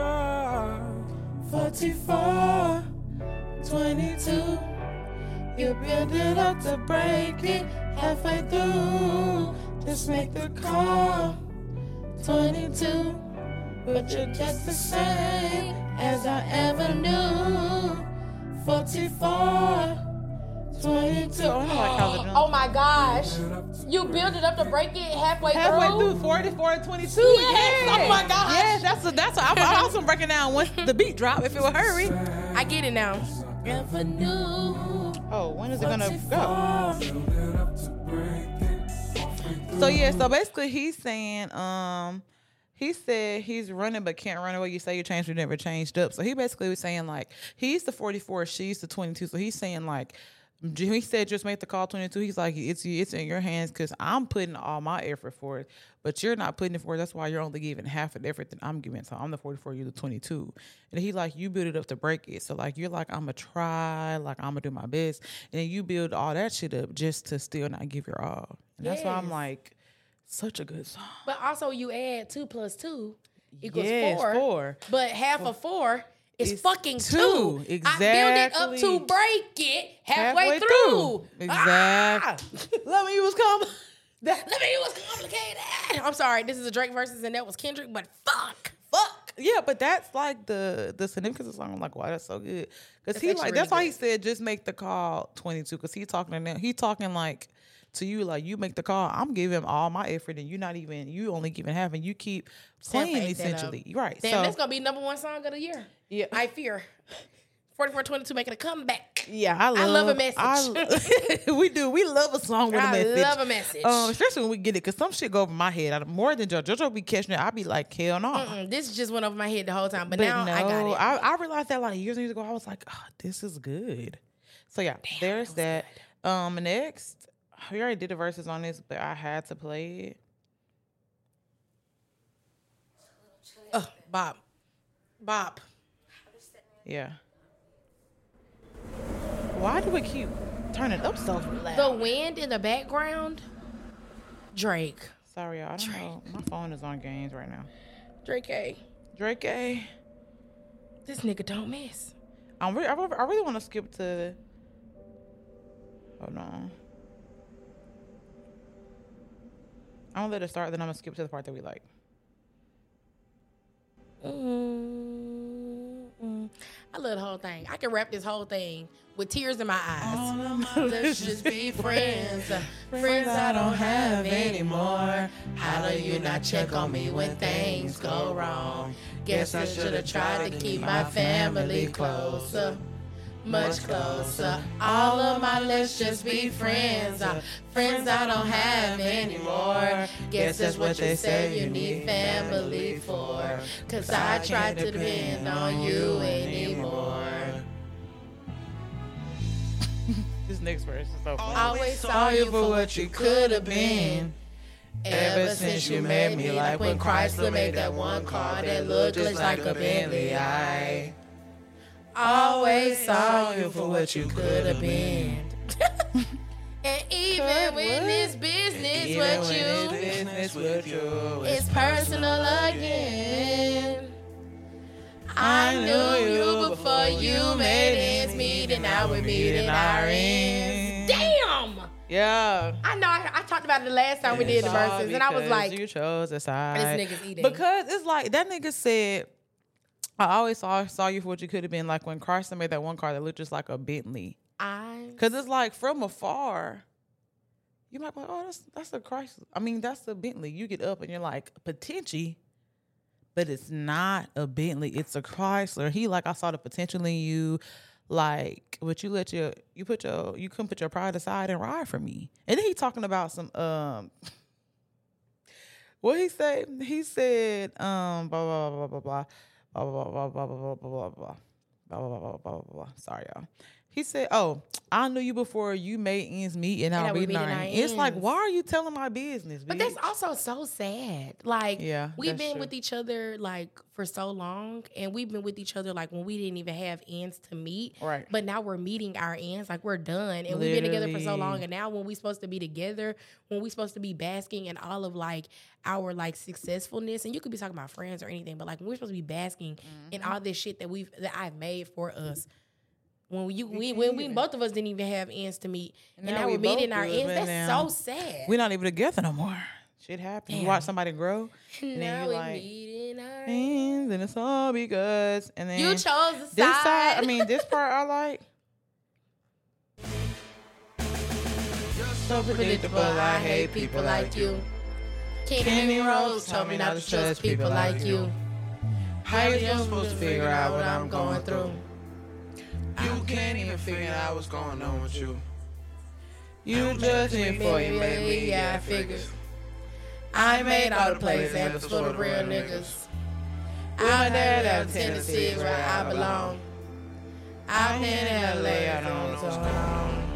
forty-four twenty-two. You build it up to break it halfway through. Just make the call. twenty-two. But you're just the same as I ever knew. forty-four twenty-two. I don't like how they're doing. Oh my gosh. You build it up to break it halfway, Halfway through? through forty-four twenty-two. Yes. Yeah. Oh my gosh. Yes, that's a, that's. A, I, I also break it down once the beat drop. If it will hurry. I get it now. Never knew. Oh, when is it gonna go? forty-four. So yeah, so basically he's saying, um, he said he's running but can't run away. You say you changed, you never changed up. So he basically was saying like he's the forty-four, she's the twenty-two. So he's saying like. He said just make the call twenty-two. He's like, it's it's in your hands because I'm putting all my effort for it, but you're not putting it for it. That's why you're only giving half of the effort that I'm giving. So I'm the forty-four, you're the twenty-two. And he like, you build it up to break it. So like, you're like, I'm going to try, like I'm going to do my best. And then you build all that shit up just to still not give your all. And that's why I'm Yes. like, such a good song. But also you add two plus two equals Yes, four. four. But half of four is It's fucking two. two. I build it up Exactly. to break it halfway, Halfway through. through. Exactly. Let me use come. Let me it was complicated. I'm sorry, this is a Drake versus and that was Kendrick, but fuck. Fuck. Yeah, but that's like the the significance of the song. I'm like, wow, that's so good. Because That's he actually like really that's why he good. said just make the call twenty-two. Because he talking to them. He talking like to you like you make the call. I'm giving all my effort and you not even you only giving half and you keep playing Separate that up. essentially. Right. Damn, so that's gonna be number one song of the year. yeah. I fear. forty-four twenty-two making a comeback. yeah, I love, I love a message. I lo- we do. We love a song with a I message. love a message. Um, especially when we get it, because some shit go over my head. I, more than JoJo. JoJo be catching it. I be like, hell no. Mm-mm, this just went over my head the whole time, but, But now no, I got it. I, I realized that like years and years ago. I was like, oh, this is good. So yeah, there's that. Um, next, we already did the verses on this, but I had to play it. Ugh, Bob. Bob. Yeah. Why do we keep turning up so loud? The wind in the background. Drake. Sorry, y'all. I don't know. My phone is on games right now. Drake A. Drake A. This nigga don't miss. I'm re- I re- I really want to skip to. Hold on. I'm gonna let it start, then I'm gonna skip to the part that we like. Mm-mm. I love the whole thing. I can rap this whole thing with tears in my eyes. Let's just be friends. Friends I don't have anymore. How do you not check on me when things go wrong? Guess I should have tried to keep my family closer. Much closer. All of my let's just be friends. Uh, friends I don't have anymore. Guess that's what they say you need family for. Cause I tried to depend on you anymore. This next verse is so funny. Always saw you for what you could have been. Ever since you made me, like when Chrysler made that one car that looked just like a Bentley. I always saw you for what you could have been. And even when this business with you, business with you, it's personal again. I knew you before you made ends meet, and now we're meeting our ends. Damn! Yeah. I know. I, I talked about it the last time we did the verses, and I was like, you chose a side. this nigga's eating. Because it's like, that nigga said, I always saw saw you for what you could have been, like when Carson made that one car that looked just like a Bentley. I. Because it's like, from afar, you might be like, oh, that's, that's a Chrysler. I mean, that's a Bentley. You get up and you're like, potentially, but it's not a Bentley. It's a Chrysler. He like, I saw the potential in you. Like, but you let your, you put your, you couldn't put your pride aside and ride for me. And then he talking about some, um, what he say? He said, um, blah, blah, blah, blah, blah, blah, blah, blah, blah, blah, blah, blah, blah, blah, blah, blah, blah, blah, blah. Sorry, y'all. He said, oh, I knew you before you made ends meet, and I'll be nine. It's like, why are you telling my business, bitch? But that's also so sad. Like, yeah, we've been true. with each other, like, for so long, and we've been with each other, like, when we didn't even have ends to meet. Right. But now we're meeting our ends. Like, we're done. And Literally. We've been together for so long, and now when we're supposed to be together, when we're supposed to be basking in all of, like, our, like, successfulness, and you could be talking about friends or anything, but, like, when we're supposed to be basking mm-hmm. in all this shit that we've, that I've made for us, When you we when we both of us didn't even have ends to meet, and now, now we we're meeting our ends. That's now. so sad. We're not even together no more. Shit happens. You watch somebody grow, and now then we like, meeting our ends, and it's all because. And then you chose the this side. side. I mean, this part I like. So predictable. I hate people like you. Kenny Rose told me not to trust people like you. How you supposed to figure out what I'm going through? You can't even figure out what's going on with you. You judge me for you, baby. Yeah, I figured. I made all the plays and for the real niggas. I'm there down Tennessee where I belong. I'm in L A, I don't know what's going on.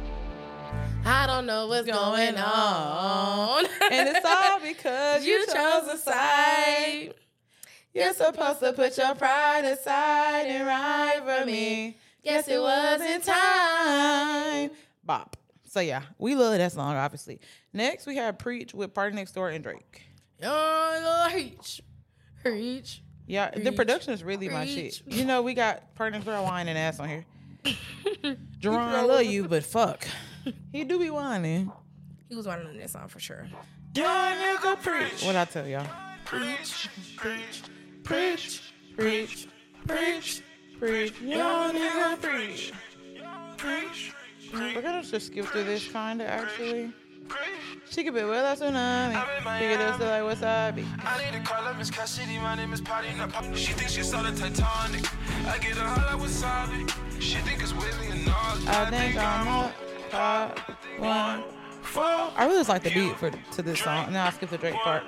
I don't know what's going on. And it's all because you chose a side. You're supposed to put your pride aside and ride for me. Guess it wasn't time. Bop. So yeah, we love that song, obviously. Next, we have Preach with Party Next Door and Drake. Oh, Preach. Preach. Yeah, Preach. The production is really my Preach. shit. You know, we got Party Next Door whining ass on here. Jerron, I love you, but fuck. He do be whining. He was whining on that song for sure. Young nigga preach. What'd I tell y'all? Preach, preach, preach, preach, preach, preach. Young nigga preach. Preach. We're gonna just skip through this kinda actually. She could be with us tsunami. She could just like wasabi. I need to call up Miss Cassidy. My name is Patty. She thinks she saw the Titanic. I get a holla wasabi. She think it's Whitney and all. I think I'm a part one. I really just like the beat for to this song. Now I skip the Drake part.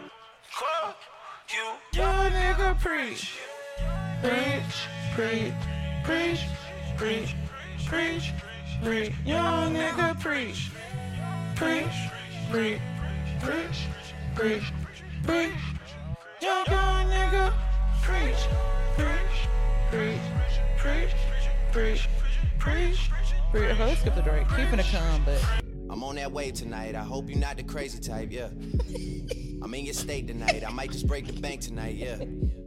You, young nigga preach. Preach, preach, preach, preach, preach, preach. Young nigga preach. Preach, preach, preach, preach, preach. Young nigga preach, preach, preach, preach, preach, preach, preach. Okay, let's skip the Drake. Keeping it calm, but I'm on that wave tonight. I hope you're not the crazy type, yeah. I'm in your state tonight. I might just break the bank tonight, yeah.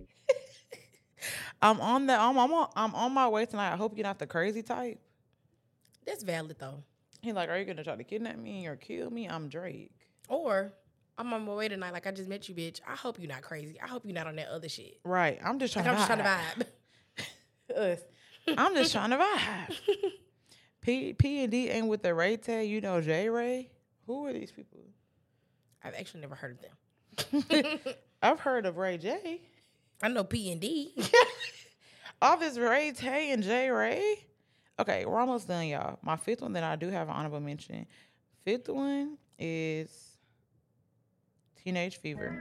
I'm on that. I'm, I'm on. I'm on my way tonight. I hope you're not the crazy type. That's valid though. He like, are you gonna try to kidnap me or kill me? I'm Drake. Or I'm on my way tonight. Like I just met you, bitch. I hope you're not crazy. I hope you're not on that other shit. Right. I'm just trying. Like, to I'm vibe. just trying to vibe. Us. I'm just trying to vibe. P P and D ain't with the Ray Tay. You know J Ray. Who are these people? I've actually never heard of them. I've heard of Ray J. I know P and D. All this Ray Tay and J Ray. Okay, we're almost done, y'all. My fifth one that I do have an honorable mention. Fifth one is Teenage Fever.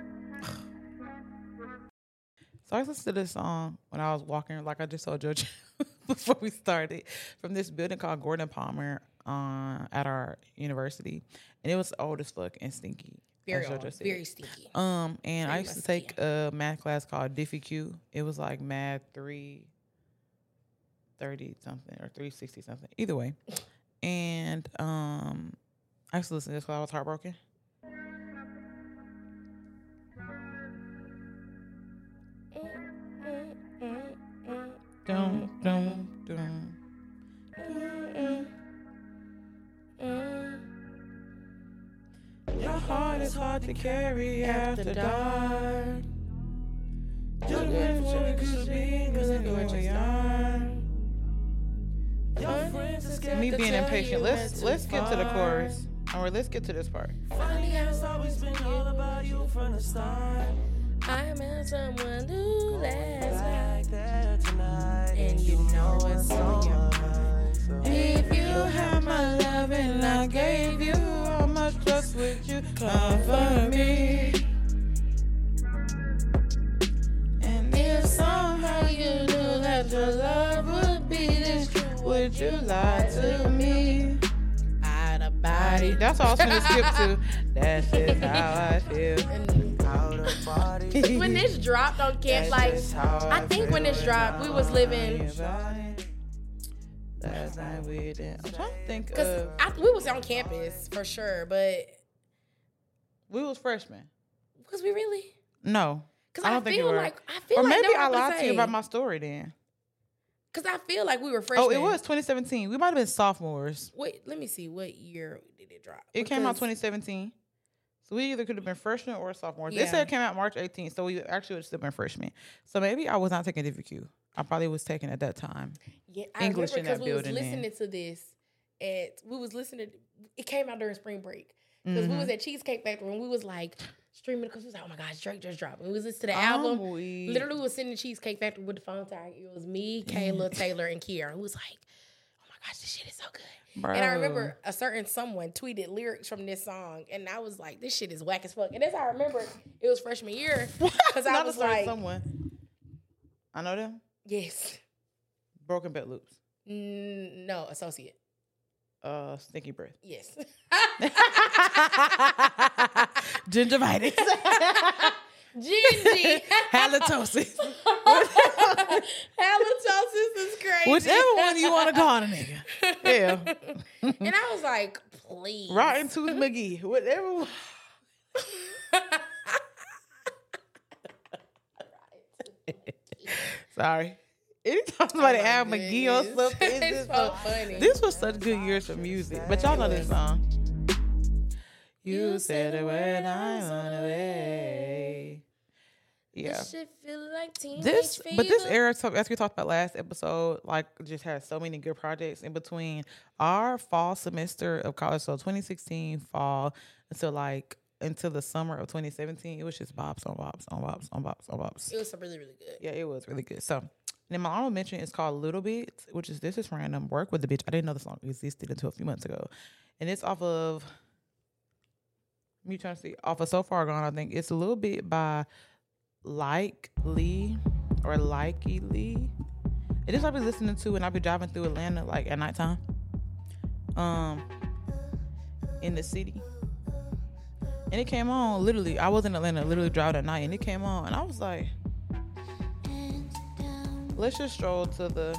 So I listened to this song when I was walking, like I just told George before we started, from this building called Gordon Palmer on at our university, and it was old as fuck and stinky. Very as old, JoJo said. very stinky. Um, and I Very used to musty. take a math class called Diffie Q. It was like math three thirty something or three sixty something. Either way, and um, I used to listen to this while I was heartbroken. Dum dum dum. Your heart is hard to carry after dark. Just when it could be, cause it goes beyond. Me being impatient. Let's let's get to the chorus. Or let's get to this part. Funny how it's always been all about you from the start. I met someone new last Like that tonight, night, and you know it's on your mind. so If you have my love and I gave you all my trust, would you comfort me? And if somehow you knew that your love would be this true, would you lie to me? Out of body. That's all I was gonna skip to. That's just how I feel. out of body. When this dropped on camp, That's like just how I think when this feel dropped, we was living Last night we did. I'm trying to think because of. I, we was on campus for sure, but We was freshmen. was we really? No. Because I I, don't think you feel were. like I feel Or like maybe I lied to you say. about my story then. Because I feel like we were freshmen. Oh, it was twenty seventeen. We might have been sophomores. Wait, let me see. What year did it drop? It came out Because- twenty seventeen. So we either could have been freshmen or sophomores. They Yeah. said it came out March eighteenth, so we actually would have still been freshmen. So maybe I was not taking Diffie Q. I probably was taking at that time. Yeah, I English remember in that because we was building then. listening to this. At we was listening. It came out during spring break because Mm-hmm. we was at Cheesecake Factory and we was like streaming because we was like, oh my gosh, Drake just dropped. And we was listening to the album. I'm weak. Literally, we was sitting in Cheesecake Factory with the phone tag. It was me, Kayla, Taylor, and Kiara. Who was like, oh my gosh, this shit is so good. Bro. And I remember a certain someone tweeted lyrics from this song, and I was like, this shit is whack as fuck. And that's how I remember it was freshman year because I Not was a certain like, someone. I know them. yes, Broken Bed Loops. N- no, associate, Uh, Stinky Breath. yes. Gingivitis. Gingy. Halitosis. Halitosis is crazy. Whichever one you want to call the nigga. Yeah. And I was like, please. Rotten Tooth McGee. Whatever one. Sorry. Anytime somebody Oh my add McGee on goodness. something, it's, It's just so so- funny. This was such good years for music. But y'all know this song. You said it when I went away. Yeah. This shit feel like teenage This, but this fever. era, so- as we talked about last episode, like just had so many good projects in between our fall semester of college. So twenty sixteen fall until like until the summer of twenty seventeen, it was just bops on bops on bops on bops on bops. It was really, really good. Yeah, it was really good. So then my honorable mention is called Little Bit, which is this is random. Work with the Bitch. I didn't know the song existed until a few months ago, and it's off of me trying to see off of So Far Gone. I think it's a little bit by Like Lee or Likey Lee. It is what I be listening to when I be driving through Atlanta like at nighttime, um, in the city. And it came on literally. I was in Atlanta, literally driving at night, and it came on, and I was like, let's just stroll to the.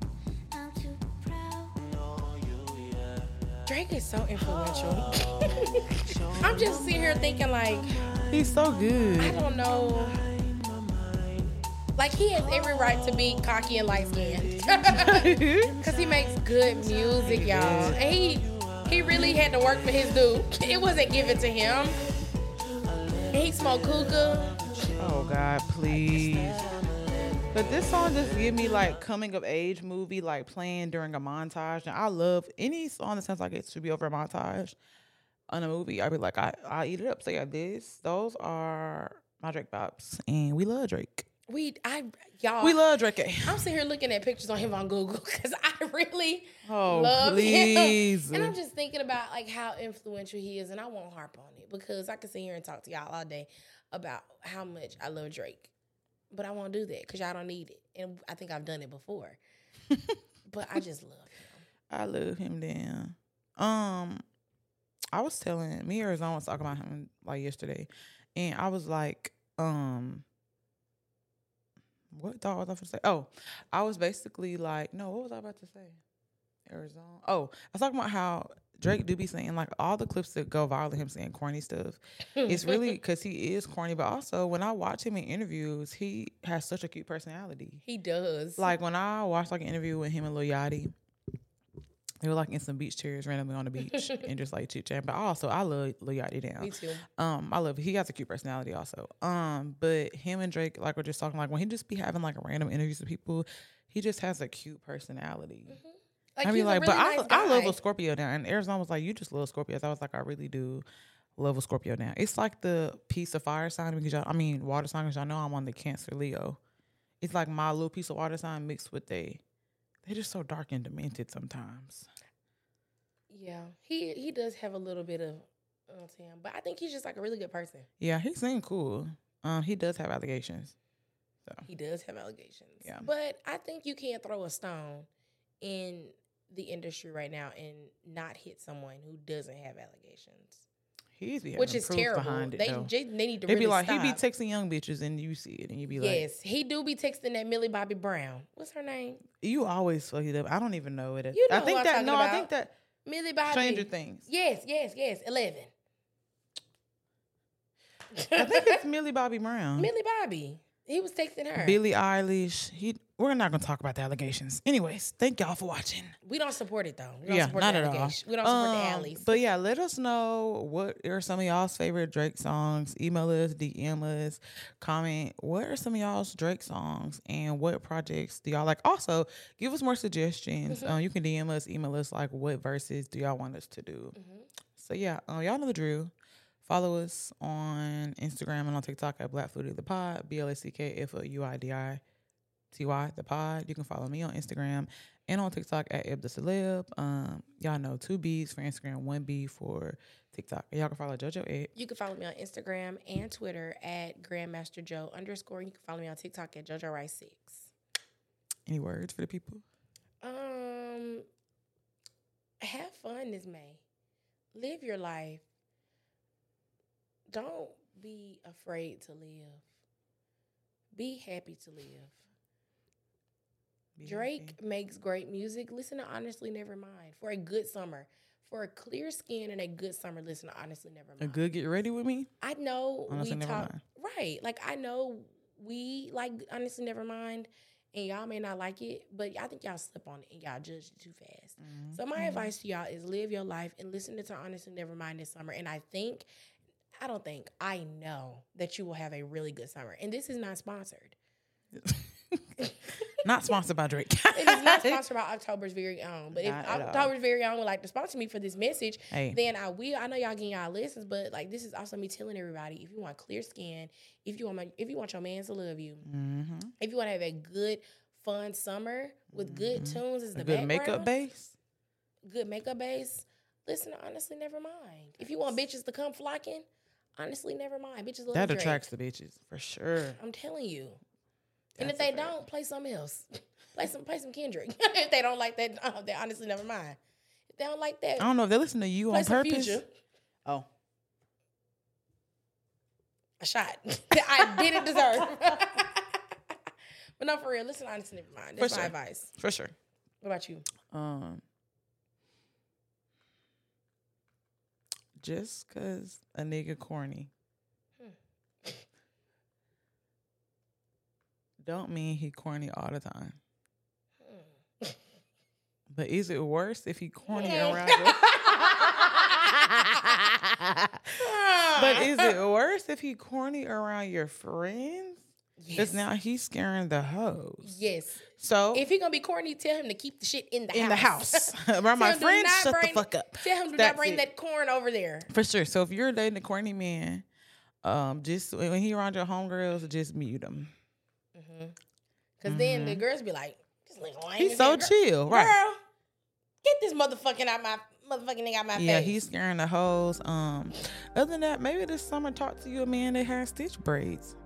Drake is so influential. I'm just sitting here thinking like, He's so I good. don't know. Like he has every right to be cocky and light skinned. Cause he makes good music, y'all. And he he really had to work for his due. It wasn't given to him. And he smoked hookah. Oh God, please. But this song just give me like coming of age movie, like playing during a montage. And I love any song that sounds like it should be over a montage on a movie. I'd be like, I I eat it up. So yeah, this those are my Drake bops, and we love Drake. We I y'all We love Drake. I'm sitting here looking at pictures on him on Google because I really Oh, love please. him. And I'm just thinking about like how influential he is, and I won't harp on it because I can sit here and talk to y'all all day about how much I love Drake. But I won't do that because y'all don't need it. And I think I've done it before. But I just love him. I love him. Damn. Um, I was telling me Arizona was talking about him like yesterday, and I was like, um, what thought was I going to say? Oh, I was basically like, no, what was I about to say? Arizona. Oh, I was talking about how Drake do be saying like all the clips that go viral of him saying corny stuff. It's really because he is corny, but also when I watch him in interviews, he has such a cute personality. He does. Like when I watched like an interview with him and Lil Yachty, they were like in some beach chairs randomly on the beach and just like chit chat. But also I love Lil Yachty down. Me too. Um, I love he has a cute personality also. Um, but him and Drake like we're just talking like when he just be having like random interviews with people, he just has a cute personality. Mm-hmm. Like, I mean, like, really but nice I I love guy. a Scorpio down. And Arizona was like, you just love Scorpios. I was like, I really do love a Scorpio down. It's like the piece of fire sign because y'all, I mean, water sign because y'all know I'm on the Cancer Leo. It's like my little piece of water sign mixed with they. They're just so dark and demented sometimes. Yeah, he he does have a little bit of uh, to him, but I think he's just like a really good person. Yeah, he seemed cool. Um, he does have allegations. So He does have allegations. Yeah. But I think you can't throw a stone in the industry right now and not hit someone who doesn't have allegations, he's be having which is proof terrible. behind it, They though. they need to They really be like, stop. he be texting young bitches and you see it and you be like, Yes, he do be texting that Millie Bobby Brown. What's her name? you always fuck it up. I don't even know it. You know I who think I'm that talking no, I about. think that Millie Bobby. Stranger Things. Yes, yes, yes. Eleven. I think it's Millie Bobby Brown. Millie Bobby. He was texting her. Billie Eilish. He. We're not gonna talk about the allegations. Anyways, thank y'all for watching. We don't support it though. We don't Yeah, support not the at all. allegation. We don't support the Um, alleys. But yeah, let us know what are some of y'all's favorite Drake songs. Email us, D M us, comment. What are some of y'all's Drake songs and what projects do y'all like? Also, give us more suggestions. Mm-hmm. Um, you can D M us, email us like what verses do y'all want us to do. Mm-hmm. So yeah, um, y'all know the drill. Follow us on Instagram and on TikTok at Black Fluidity the Pod, B L A C K F L U I D I T Y the Pod. You can follow me on Instagram and on TikTok at Eb the Celeb. Um, y'all know two B's for Instagram, one B for TikTok. And y'all can follow JoJo Ed. You can follow me on Instagram and Twitter at Grandmaster Joe underscore. You can follow me on TikTok at JoJo Rice six. Any words for the people? Um, have fun this May. Live your life. Don't be afraid to live. Be happy to live. Be Drake happy. makes great music. Listen to Honestly Nevermind for a good summer. For a clear skin and a good summer, listen to Honestly Nevermind. A good get ready with me? I know Honestly we talk Nevermind. right. Like I know we like Honestly Nevermind, and y'all may not like it, but I think y'all slip on it and y'all judge it too fast. Mm-hmm. So my advice to y'all is live your life and listen to Honestly Nevermind this summer. And I think, I don't think, I know that you will have a really good summer. And this is not sponsored. Not sponsored by Drake. It is not sponsored by October's Very Own. But if Not at all. October's Very Own would like to sponsor me for this message, Hey. then I will. I know y'all getting y'all lessons, but like this is also me telling everybody: if you want clear skin, if you want my, if you want your man to love you, Mm-hmm. if you want to have a good, fun summer with good tunes as the A good background, makeup base. good makeup base, listen to Honestly Nevermind. If you want bitches to come flocking, honestly, never mind. Bitches love That Drake. attracts the bitches for sure. I'm telling you. And That's if a they fact. don't, play something else. play some, play some Kendrick. If they don't like that, uh, they honestly never mind. If they don't like that, I don't know if they listen to you play on some purpose. Future. Oh, A shot. I didn't deserve. But no, for real, listen to Honestly Never Mind. That's For my sure. advice. for sure. What about you? Um, just cause a nigga corny, Hmm. don't mean he corny all the time. Hmm. But is it worse if he corny Hmm. around your? But is it worse if he corny around your friends? Because Yes. now he's scaring the hoes. Yes. So If he gonna be corny, tell him to keep the shit in the in house. the house, around my Tell him do friends, not shut the bring- fuck up. Tell him to That's not bring it. that corn over there. For sure. So if you're dating a corny man, um, just when he around your homegirls, just mute him. Because then the girls be like, this nigga lame Mm-hmm. He's as so hell. Girl- chill, right? Girl, get this motherfucking out my motherfucking nigga out my Yeah, face. he's scaring the hoes. Um, other than that, maybe this summer talk to you a man that has stitch braids.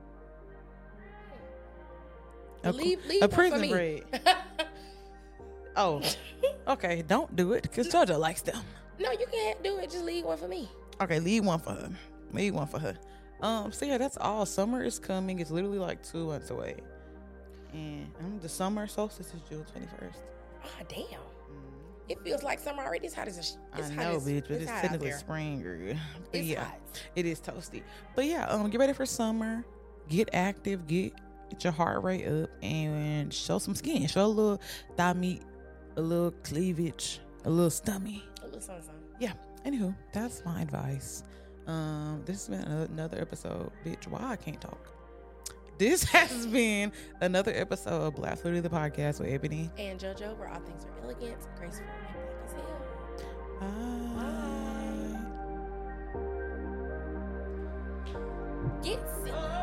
A, leave, leave a one for prison me. braid. Oh, okay. Don't do it because JoJo likes them. No, you can't do it. Just leave one for me. Okay, leave one for her. Leave one for her. Um, so yeah, that's all. Summer is coming. It's literally like two months away. And um, the summer solstice is June twenty-first. Ah, damn. Mm-hmm. It feels like summer already. It's hot as a sh- I know, as, bitch, but it's, it's technically spring, girl. But it's yeah, hot. it is toasty. But yeah, um, get ready for summer. Get active. Get get your heart rate up and show some skin. Show a little thigh meat, a little cleavage, a little stomach. A little something, something. Yeah. Anywho, that's my advice. Um, this has been another episode. Bitch, why I can't talk? This has been another episode of Black Fluidity, the podcast with Ebony and JoJo, where all things are elegant, graceful, and black as hell. Bye. Bye. Get sick.